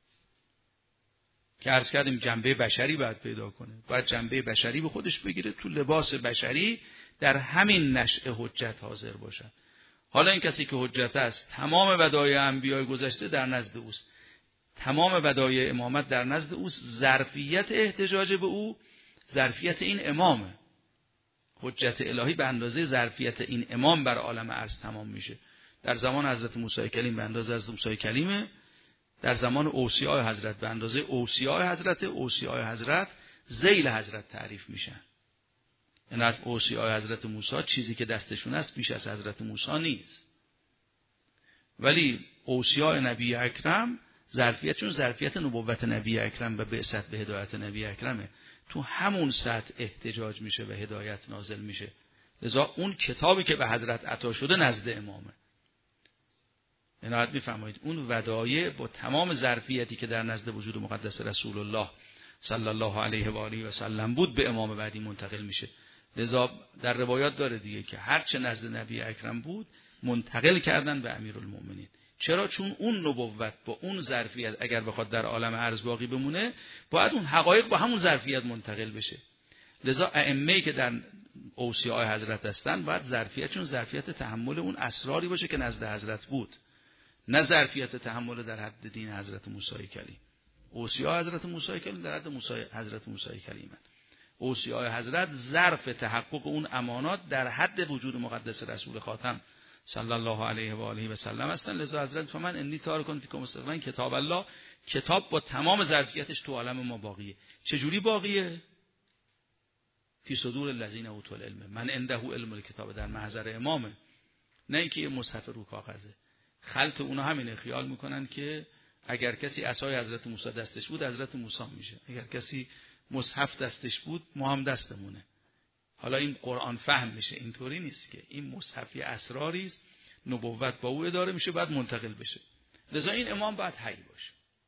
که عرض کردیم جنبه بشری باید پیدا کنه، باید جنبه بشری به خودش بگیره، تو لباس بشری در همین نشأه حجت حاضر باشد. حالا این کسی که حجت است تمام ودایع انبیای گذشته در نزد اوست، تمام ودایع امامت در نزد اوست، ظرفیت احتجاج به او ظرفیت این امامه. حجت الهی به اندازه ظرفیت این امام بر عالم ارض تمام میشه. در زمان حضرت موسی کلیم به اندازه حضرت موسی کلیمه، در زمان اوصیاء حضرت به اندازه اوصیاء حضرت، اوصیاء حضرت ذیل حضرت تعریف میشن. یعنی اوصیاء حضرت موسی چیزی که دستشون است بیش از حضرت موسی نیست، ولی اوصیاء نبی اکرم ظرفیتشون ظرفیت نبوت نبی اکرم و بعثت به هدایت نبی اکرمه. تو همون سطح احتجاج میشه و هدایت نازل میشه. لذا اون کتابی که به حضرت عطا شده نزد امامه. عنایت میفرمایید اون ودایع با تمام ظرفیتی که در نزد وجود مقدس رسول الله صلی الله علیه و آله و سلم بود به امام بعدی منتقل میشه. لذا در روایات داره دیگه که هر چه نزد نبی اکرم بود منتقل کردن به امیرالمومنین. چرا؟ چون اون نبوت با اون ظرفیت اگر بخواد در عالم ارض باقی بمونه باید اون حقایق با همون ظرفیت منتقل بشه. لذا ائمه‌ای که در اوصیاء حضرت هستن باید ظرفیتشون ظرفیت تحمل اون اسراری باشه که نزد حضرت بود، نه ظرفیت تحمل در حد دین حضرت موسی کلیم. اوصیاء حضرت موسی کلیم در حد موسی حضرت موسی کلیمن. اوصیاء حضرت ظرف تحقق اون امانات در حد وجود مقدس رسول خاتم صلی الله علیه و آله و سلم هستن. لذا حضرت فرمان انی تارکون فیکم استقلال کتاب الله، کتاب با تمام ظرفیتش تو عالم ما باقیه. چجوری باقیه؟ فی صدور الذین اوتوا العلم من عنده علم الکتاب، در محضر امامه، نه اینکه یه مصحف رو کاغذه. خلط اونا همینه، خیال میکنن که اگر کسی عصای حضرت موسی دستش بود حضرت موسی میشه، اگر کسی مصحف دستش بود ما هم دستمونه. حالا این قرآن فهم میشه، اینطوری نیست که این مصحفی اسراری است، نبوت با او اداره میشه بعد منتقل بشه. لذا این امام باید حی باشه.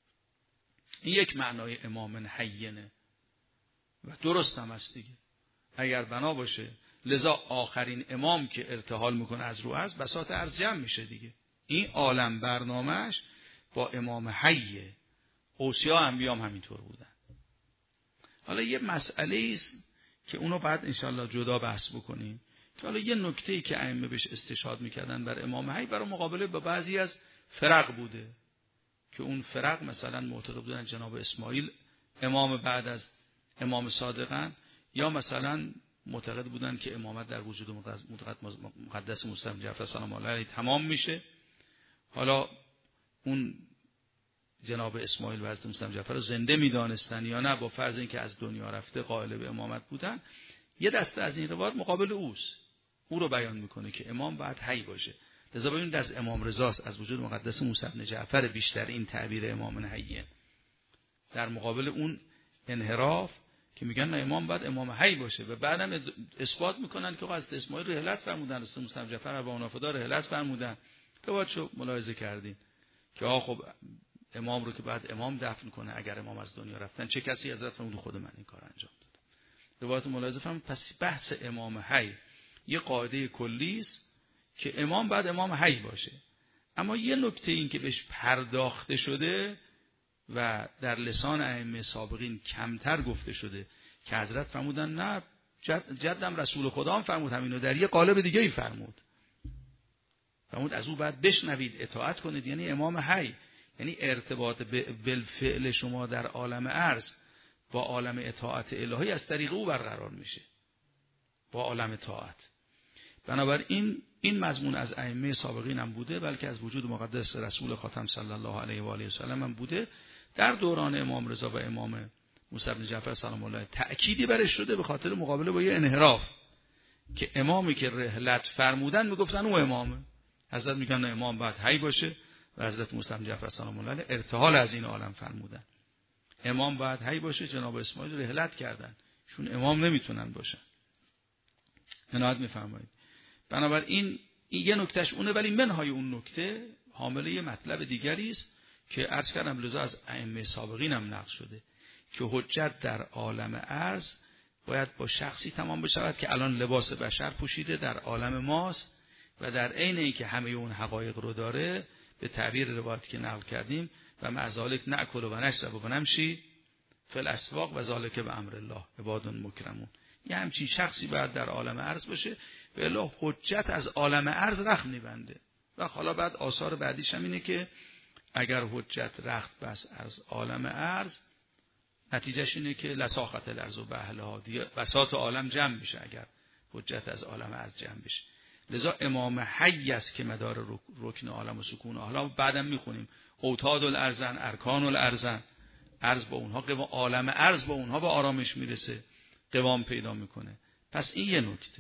این یک معنای امام حیینه و درست هم است دیگه اگر بنا باشه. لذا آخرین امام که ارتحال میکنه از رو ارض بساط ارض جمع میشه دیگه. این عالم برنامهش با امام حیه. اوصیا انبیام همینطور بودن. حالا یه مسئله است که اونو بعد انشالله جدا بحث بکنیم که حالا یه نکته‌ای که ائمه بهش استشهاد میکردن بر امام حی برای مقابله با بعضی از فرق بوده که اون فرق مثلا معتقد بودن جناب اسماعیل امام بعد از امام صادقن، یا مثلا معتقد بودن که امامت در وجود مقدس مصطفی جعفر سلام الله علیه تمام میشه. حالا اون جناب اسماعیل و حضرت مصطفی جعفر رو زنده میدانستن یا نه، با فرض اینکه از دنیا رفته قائل به امامت بودن. یه دسته از این روایات مقابل اوست، او رو بیان میکنه که امام باید حی باشه. لذا ببینید از امام رضاست، از وجود مقدس موسی بن جعفر بیشتر این تعبیر امام حیه، در مقابل اون انحراف که میگن نه امام باید امام حی باشه و بعدم اثبات میکنن که حضرت اسماعیل رحلت فرمودن، حضرت موسی جعفر با نافدا رحلت فرمودن. روایتشو ملاحظه کردین که آ خب امام رو که بعد امام دفن کنه اگر امام از دنیا رفتن، چه کسی حضرت فرمود خود من این کار انجام داد. روایت ملاحظه فرمود. پس بحث امام حی یه قاعده کلی است که امام بعد امام حی باشه. اما یه نکته این که بهش پرداخته شده و در لسان ائمه سابقین کمتر گفته شده که حضرت فرمودن نه جد جدم رسول خدا هم فرمود همینو، در یه قالب دیگه ای فرمود فرمود از او بعد بشنوید اطاعت کنید، یعنی امام حی، یعنی ارتباط بالفعل شما در عالم ارض با عالم اطاعت الهی از طریق او برقرار میشه، با عالم طاعت. بنابراین این مضمون از ائمه سابقین هم بوده، بلکه از وجود مقدس رسول خاتم صلی الله علیه و آله و سلم هم بوده. در دوران امام رضا و امام موسی بن جعفر سلام الله تأکیدی برش شده به خاطر مقابله با یه انحراف که امامی که رحلت فرمودن میگفتن او امامه، حضرت میگن نه امام باید حی باشه و حضرت موسی بن جعفر سلام الله علیه ارتحال از این عالم فرمودن، امام باید حی باشه. جناب اسماعیل رحلت کردن، چون امام نمیتونن باشن. عنایت میفرمایید. بنابراین این یه نکتهش اونه، ولی منهای اون نکته حامله یه مطلب دیگری است که عرض کردم لذا از ائمه سابقین هم نقل شده که حجت در عالم ارض باید با شخصی تمام بشود که الان لباس بشر پوشیده در عالم ماست و در عین اینکه همه اون حقایق رو داره، به تعبیر روایت که نقل کردیم و مع ذالک نأکل و نشرب و نمشی فی الاسواق و ذالک بامر الله عباد مکرمون. یه همچین شخصی باید در عالم ارض باشه، به الله حجت از عالم ارض رخت میبنده. و حالا بعد آثار بعدیش هم اینه که اگر حجت رخت بس از عالم ارض، نتیجهش اینه که لساخت الارض و بهلها، دیگه بساط عالم جمع میشه اگر حجت از عالم ارض جمع بشه. لذا امام حی است که مدار رکن عالم و سکون عالم. بعدم میخونیم اوتاد الارضن ارکان الارضن، ارض با اونها قوام، عالم ارض با اونها به آرامش میرسه، قوام پیدا میکنه. پس این یه نکته.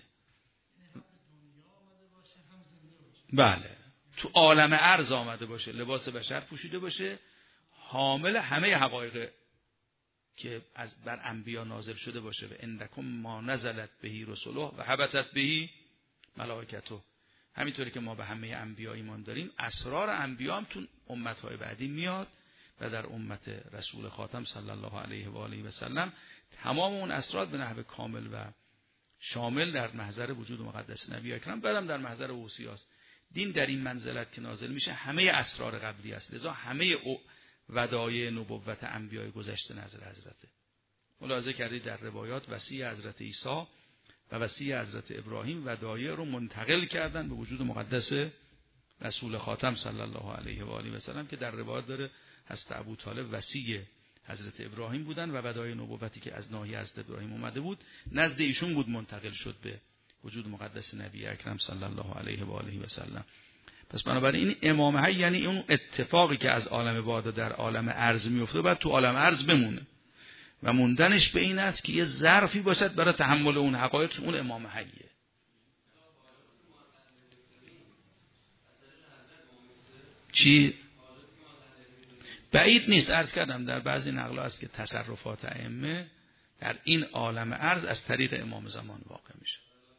بله، تو عالم ارض آمده باشه، لباس بشر پوشیده باشه، حامل همه حقایق که از بر انبیا نازل شده باشه. و اندکم ما نزلت بهی رسوله و حبتت بهی ملائکته. همینطوری که ما به همه انبیا ایمان داریم، اسرار انبیا هم تو امتهای بعدی میاد و در امت رسول خاتم صلی الله علیه و آله و سلم تمام اون اسرار به نحو کامل و شامل در محضر وجود مقدس نبی اکرم، بعدم در محضر اوصیاست. دین در این منزلت که نازل میشه همه اسرار قبلی است، لذا همه ودایع نبوت انبیای گذشته نظر حضرته. ملاحظه کردید در روایات وصی حضرت عیسی و وصی حضرت ابراهیم ودایع رو منتقل کردن به وجود مقدس رسول خاتم صلی الله علیه و آله و سلم که در روایات داره حضرت ابو طالب وصی حضرت ابراهیم بودن و ودایع نبوتی که از ناحیه حضرت ابراهیم اومده بود نزد ایشون بود منتقل شد به وجود مقدس نبی اکرم صلی الله علیه و آله و سلم. پس بنابراین این امام حی یعنی اون اتفاقی که از عالم بادا در عالم ارض میفته باید تو عالم ارض بمونه و موندنش به این است که یه ظرفی باشد برای تحمل اون حقایق که اون امام حیه. چی؟ بعید نیست. عرض کردم در بعضی نقل هست که تصرفات ائمه در این عالم ارض از طریق امام زمان واقع میشه.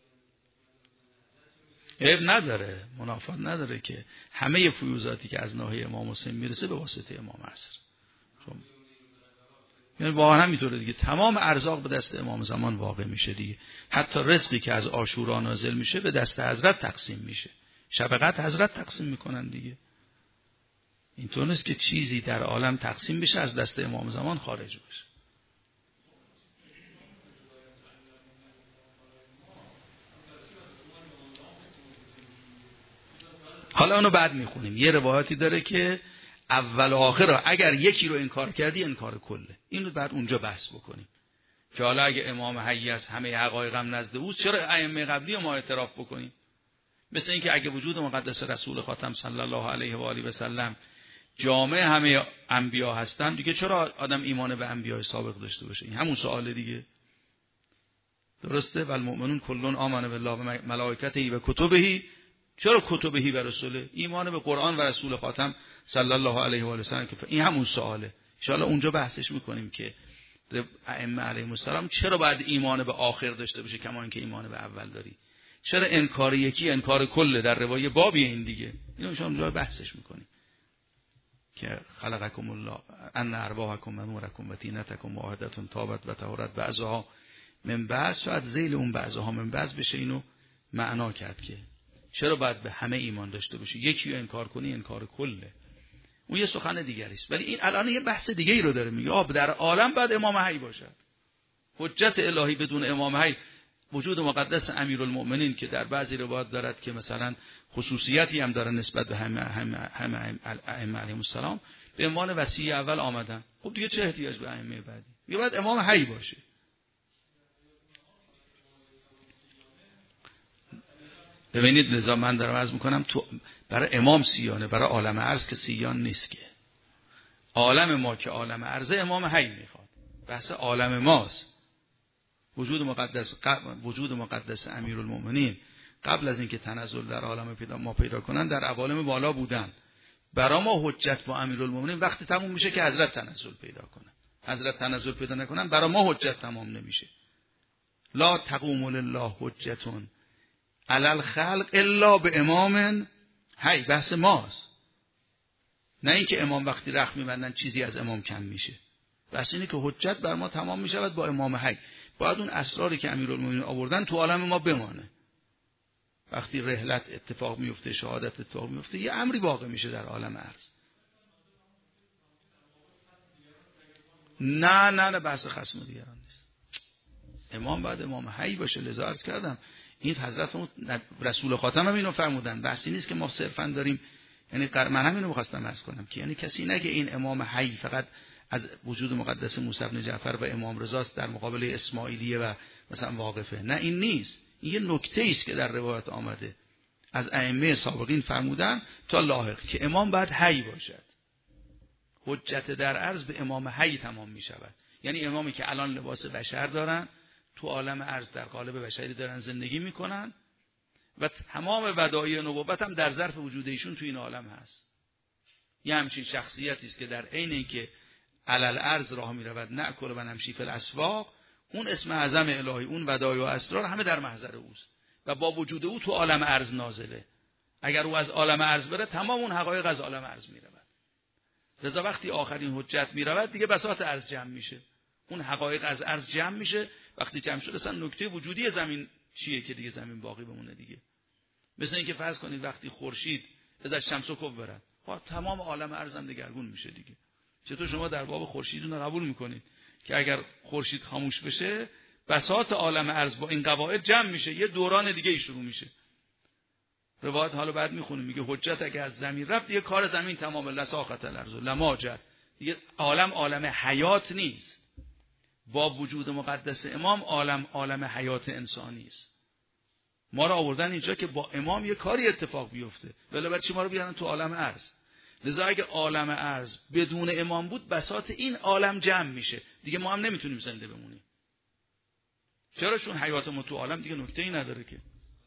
عیب نداره، منافات نداره که همه فیوزاتی که از ناحیه امام حسین میرسه به واسطه امام عصر. چون یعنی واقعا همینطوره دیگه، تمام ارزاق به دست امام زمان واقع میشه دیگه. حتی رزقی که از عاشورا نازل میشه به دست حضرت تقسیم میشه، شب قدر حضرت تقسیم میکنن دیگه. اینطور نیست که چیزی در عالم تقسیم بشه از دست امام زمان خارج بشه. حالا اونو بعد میخونیم. یه روایتی داره که اول و آخر را اگر یکی رو انکار کردی انکار کله. اینو بعد اونجا بحث بکنیم که حالا اگه امام حی است همه حقایق هم نزد او، چرا ائمه قبلی رو ما اعتراف بکنیم؟ مثل اینکه اگه وجود مقدس رسول خاتم صلی الله علیه و آله و سلم جامع همه انبیا هستن، دیگه چرا آدم ایمان به انبیای سابق داشته باشه؟ این همون سواله دیگه. درسته؟ والمؤمنون کلون آمن بالله و ملائکته و کتبه. چرا کتبهی و رسوله؟ ایمان به قرآن و رسول خاتم صلی الله علیه و آله و سلم که این همون سواله. ان شاء الله اونجا بحثش میکنیم که ائمه علیهم السلام چرا باید ایمان به آخر داشته باشه کما اینکه ایمان به اول داری؟ چرا انکار یکی انکار کله؟ در روای بابی این دیگه. اینو ان شاء الله اونجا بحثش میکنیم که خلقکم الله ان ارواحکم و نورکم و طینتکم واحدة تابت و طهرت بعضها من بعض. شاید ذیل اون بعضها من بعض بشه اینو معنا کرد که چرا باید به همه ایمان داشته باشی، یکی رو انکار کنی انکار کله، اون یه سخن دیگری است. ولی این الان یه بحث دیگه ای رو داره میگه آب در عالم بعد امام حی باشد. حجت الهی بدون امام حی، وجود مقدس امیرالمؤمنین که در بعضی روایات دارد که مثلا خصوصیتی هم داره نسبت به همه همه همه ائمه علیهم السلام، به عنوان وصی اول آمدن. خب دیگه چه احتیاج به ائمه بعدی؟ یه بعد امام حی باشه. ببینید لذا من دارم عرض میکنم تو برای امام سیانه، برای عالم ارض که سیان نیست که. عالم ما که عالم ارض امام حی میخواد، بحث عالم ماست. وجود مقدس وجود مقدس امیرالمؤمنین قبل از اینکه تنزل در عالم پیدا ما پیدا کنن در عوالم بالا بودن. برای ما حجت با امیرالمؤمنین وقتی تموم میشه که حضرت تنزل پیدا کنن. حضرت تنزل پیدا نکنن برای ما حجت تمام نمیشه. لا تقوم لله حجتون علی الخلق الا به امام حی. بحث ماست، نه اینکه امام وقتی رخ میبندن چیزی از امام کم میشه. بحث اینه که حجت بر ما تمام میشود با امام حی. باید اون اسراری که امیرالمومنین آوردن تو عالم ما بمانه. وقتی رحلت اتفاق میفته، شهادت اتفاق میفته، یه امری واقع میشه در عالم ارض. نه نه نه بحث خصم دیگران نیست. امام باید امام حی باشه. لذا عرض کردم این حضرت رسول خاتم هم اینو فرمودن. بحثی نیست که ما صرفا داریم، یعنی من هم اینو می‌خواستم عرض کنم که یعنی کسی نگه این امام حی فقط از وجود مقدس موسی بن جعفر و امام رضاست در مقابل اسماعیلیه و مثلا واقفه. نه این نیست. این یه نکته است که در روایت آمده از ائمه سابقین فرمودن تا لاحق که امام باید حی باشد. حجت در عرض به امام حی تمام می شود. یعنی امامی که الان لباس بشر دارن، تو عالم عرض در قالب بشری دارن زندگی میکنن و تمام ودایع نبوت هم در ظرف وجود ایشون تو این عالم هست. یه همچین شخصیتی است که در عین اینکه علل ارض راه می رود نأکل و نمشی فی الاسواق، اون اسم اعظم الهی، اون ودایع و اسرار همه در محضر اوست و با وجود او تو عالم ارض نازله. اگر او از عالم ارض بره تمام اون حقایق از عالم ارض می رود. لذا وقتی آخرین حجت می رود دیگه بساط ارض جمع میشه، اون حقایق از ارض جمع میشه. وقتی جمع شد اصلا نکته وجودی زمین چیه که دیگه زمین باقی بمونه دیگه. مثل اینکه فرض کنید وقتی خورشید ازش شمس و کبرد، خب تمام عالم ارض هم دگرگون میشه دیگه. چطور شما در باب خورشیدون قبول میکنید که اگر خورشید خاموش بشه بساط عالم ارض با این قواعد جمع میشه، یه دوران دیگه ای شروع میشه. روایت حالا بعد میخونیم میگه حجت اگه از زمین رفت دیگه کار زمین تمام، لساقط الارض لماجد، دیگه عالم عالم حیات نیست. با وجود مقدس امام عالم عالم حیات انسانی است. ما را آوردن اینجا که با امام یه کاری اتفاق بیفته، ولی بعد چی ما رو بیارن تو عالم ارض. لذا اگه عالم ارض بدون امام بود بساط این عالم جمع میشه، دیگه ما هم نمیتونیم زنده بمونیم. چرا؟ چون حیات ما تو عالم دیگه نکته‌ای نداره که.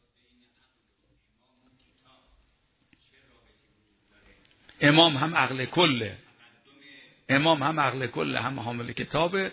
امام هم عقل کله، امام هم عقل کله، هم حامل کتابه.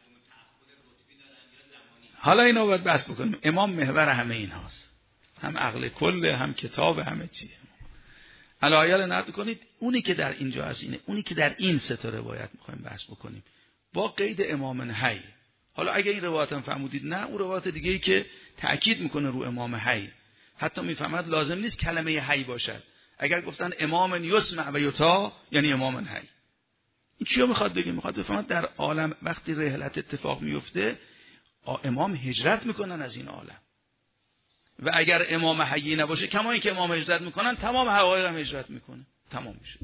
حالا اینو باید بحث بکنیم. امام محور همه این هاست، هم عقل کله، هم کتاب، همه چیه. علایل نقد کنید. اونی که در اینجا هست اینه، اونی که در این سه تا روایت میخوایم بحث بکنیم با قید امام حی. حالا اگه این روایت هم فهمودید نه، اون روایت دیگه ای که تأکید میکنه رو امام حی، حتی میفهمد لازم نیست کلمه حی باشد. اگر گفتن امام یسمع و یطاع یعنی امام حی. این چیو میخواد بگه؟ میخواد بفهمد در عالم وقتی رحلت اتفاق میفته امام هجرت میکنن از این عالم، و اگر امام حی نباشه کما این که امام هجرت میکنن تمام حقایق هم هجرت میکنه، تمام میشه.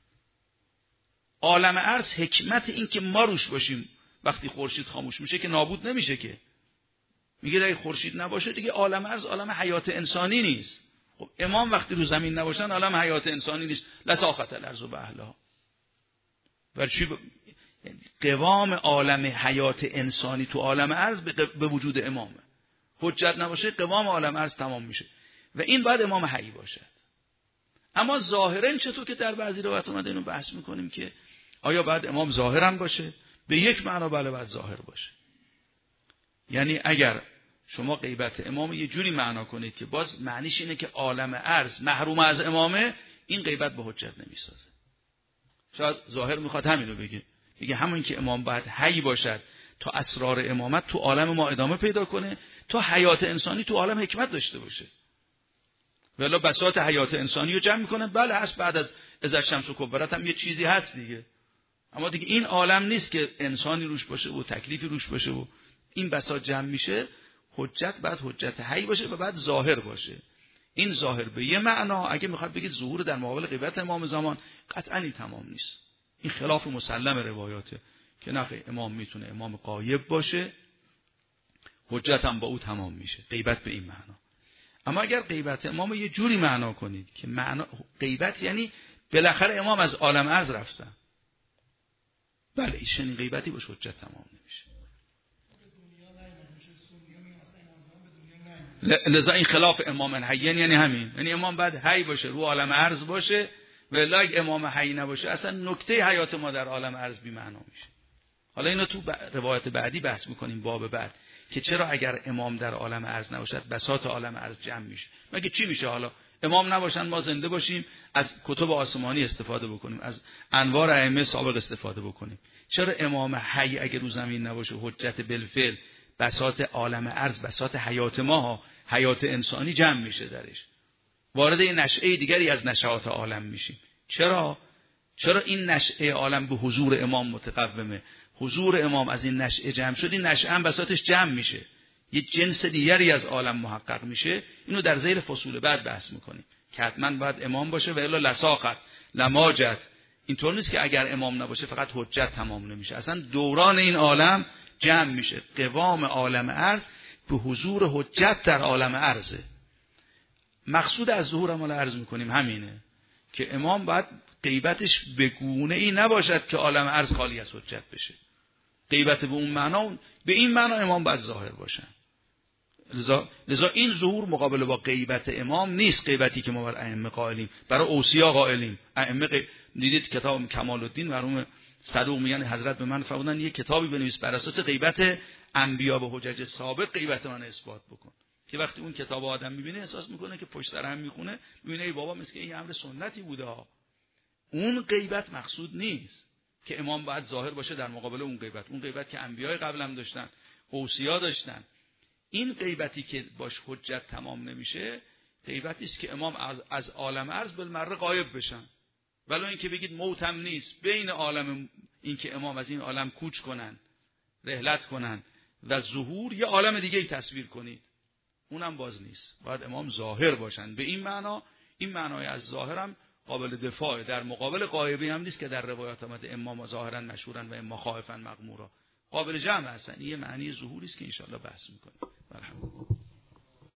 عالم ارض حکمت این که ما روش باشیم وقتی خورشید خاموش میشه که نابود نمیشه که. میگه اگه خورشید نباشه دیگه عالم ارض عالم حیات انسانی نیست. خب امام وقتی رو زمین نباشن عالم حیات انسانی نیست، لساخت الارض و اهلها. برای چی ب... قوام عالم حیات انسانی تو عالم ارض به وجود امامه. حجت نباشه قوام عالم ارض تمام میشه و این باید امام حی باشد. اما ظاهرا چطور که در بعضی روایات اومده اینو بحث میکنیم که آیا باید امام ظاهرا باشه؟ به یک معنا بله باید ظاهر باشه. یعنی اگر شما غیبت امام یه جوری معنا کنید که باز معنیش اینه که عالم ارض محروم از امامه، این غیبت به حجت نمیسازه. شاید ظاهر میخواد همینو بگه، بگه همون که امام باید حی باشد تا اسرار امامت تو عالم ما ادامه پیدا کنه، تا حیات انسانی تو عالم حکمت داشته باشه. ولی بساط حیات انسانی رو جمع میکنه. بله هست، بعد از اذا الشمس کبرت هم یه چیزی هست دیگه، اما دیگه این عالم نیست که انسانی روش باشه و تکلیفی روش باشه و این بساط جمع میشه. حجت بعد حجت حی باشه و بعد ظاهر باشه. این ظاهر به یه معنا اگه میخواد بگید ظهور در مقابل غیبت امام زمان، قطعا این تمام نیست. این خلاف مسلم روایاته که نه، امام میتونه امام غایب باشه، حجت هم با او تمام میشه. غیبت به این معنا. اما اگر غیبت امام یه جوری معنا کنید که معنا غیبت یعنی بالاخره امام از عالم ارض رفتن، بله این چنین غیبتی باشه، حجت تمام نمیشه. لذا این خلاف امام حی یعنی همین، یعنی امام بعد حی باشه، رو عالم ارض باشه، ولی اگه امام حی نباشه اصلا نکته حیات ما در عالم ارض بی معنا میشه. حالا اینو تو روایت بعدی بحث میکنیم، باب بعد، که چرا اگر امام در عالم ارض نباشد بساط عالم ارض جمع میشه. مگه چی میشه؟ حالا امام نباشن ما زنده باشیم، از کتب آسمانی استفاده بکنیم، از انوار ائمه سابق استفاده بکنیم. چرا امام حی اگر رو زمین نباشه، حجت بالفعل بساط عالم ارض، بساط حیات ما، حیات انسانی جمع میشه درش، وارد یه نشأه دیگری از نشأات عالم میشیم. چرا؟ چرا این نشأه عالم به حضور امام متقومه؟ حضور امام از این نشأه جمع شد، این نشأه هم بساطش جمع میشه، یه جنس دیگری از عالم محقق میشه. اینو در ذیل فصول بعد بحث میکنیم که حتما باید امام باشه و الا لساقت لماجت. اینطور نیست که اگر امام نباشه فقط حجت تمام نمیشه، اصلا دوران این عالم جمع میشه. قوام عالم ارض به حضور حجت در عالم ارضه. مقصود از ظهور هم عرض میکنیم همینه که امام باید غیبتش به گونه ای نباشد که عالم ارض خالی از حجت بشه. غیبت به اون معنا، به این معنا امام باید ظاهر باشن. لذا, لذا این ظهور مقابل با غیبت امام نیست. غیبتی که ما بر ائمه قائلیم، برای اوصیا قائلیم. ائمه غ... دیدید کتاب کمال الدین مرحوم صدوق میگن حضرت به من فرمودن یه کتابی بنویس بر اساس غیبت انبیا به حجج سابق غیبت من اثبات بکن. که وقتی اون کتاب آدم میبینه احساس میکنه که پشت سر هم میخونه، میبینه ای بابا مثل که این امر سنتی بوده ها. اون غیبت مقصود نیست که امام باید ظاهر باشه در مقابل اون غیبت. اون غیبت که انبیای قبلم داشتن، اوصیا داشتن. این غیبتی که باش حجت تمام نمیشه، غیبتی است که امام از, از عالم ارض بالمره غایب بشن. ولی اینکه بگید موتم نیست، بین عالم، این که امام از این عالم کوچ کنن، رحلت کنن و ظهور یه عالم دیگه ای تصویر کنید، اونم باز نیست. باید امام ظاهر باشن. به این معنا، این معنای از ظاهرم قابل دفاع در مقابل غایبی هم نیست که در روایات آمده امام ظاهرا مشهورن و اما خائفا مغمورا. قابل جمع هستن. یه معنی ظهوری است که ان شاء الله بحث میکنیم. مرحبا.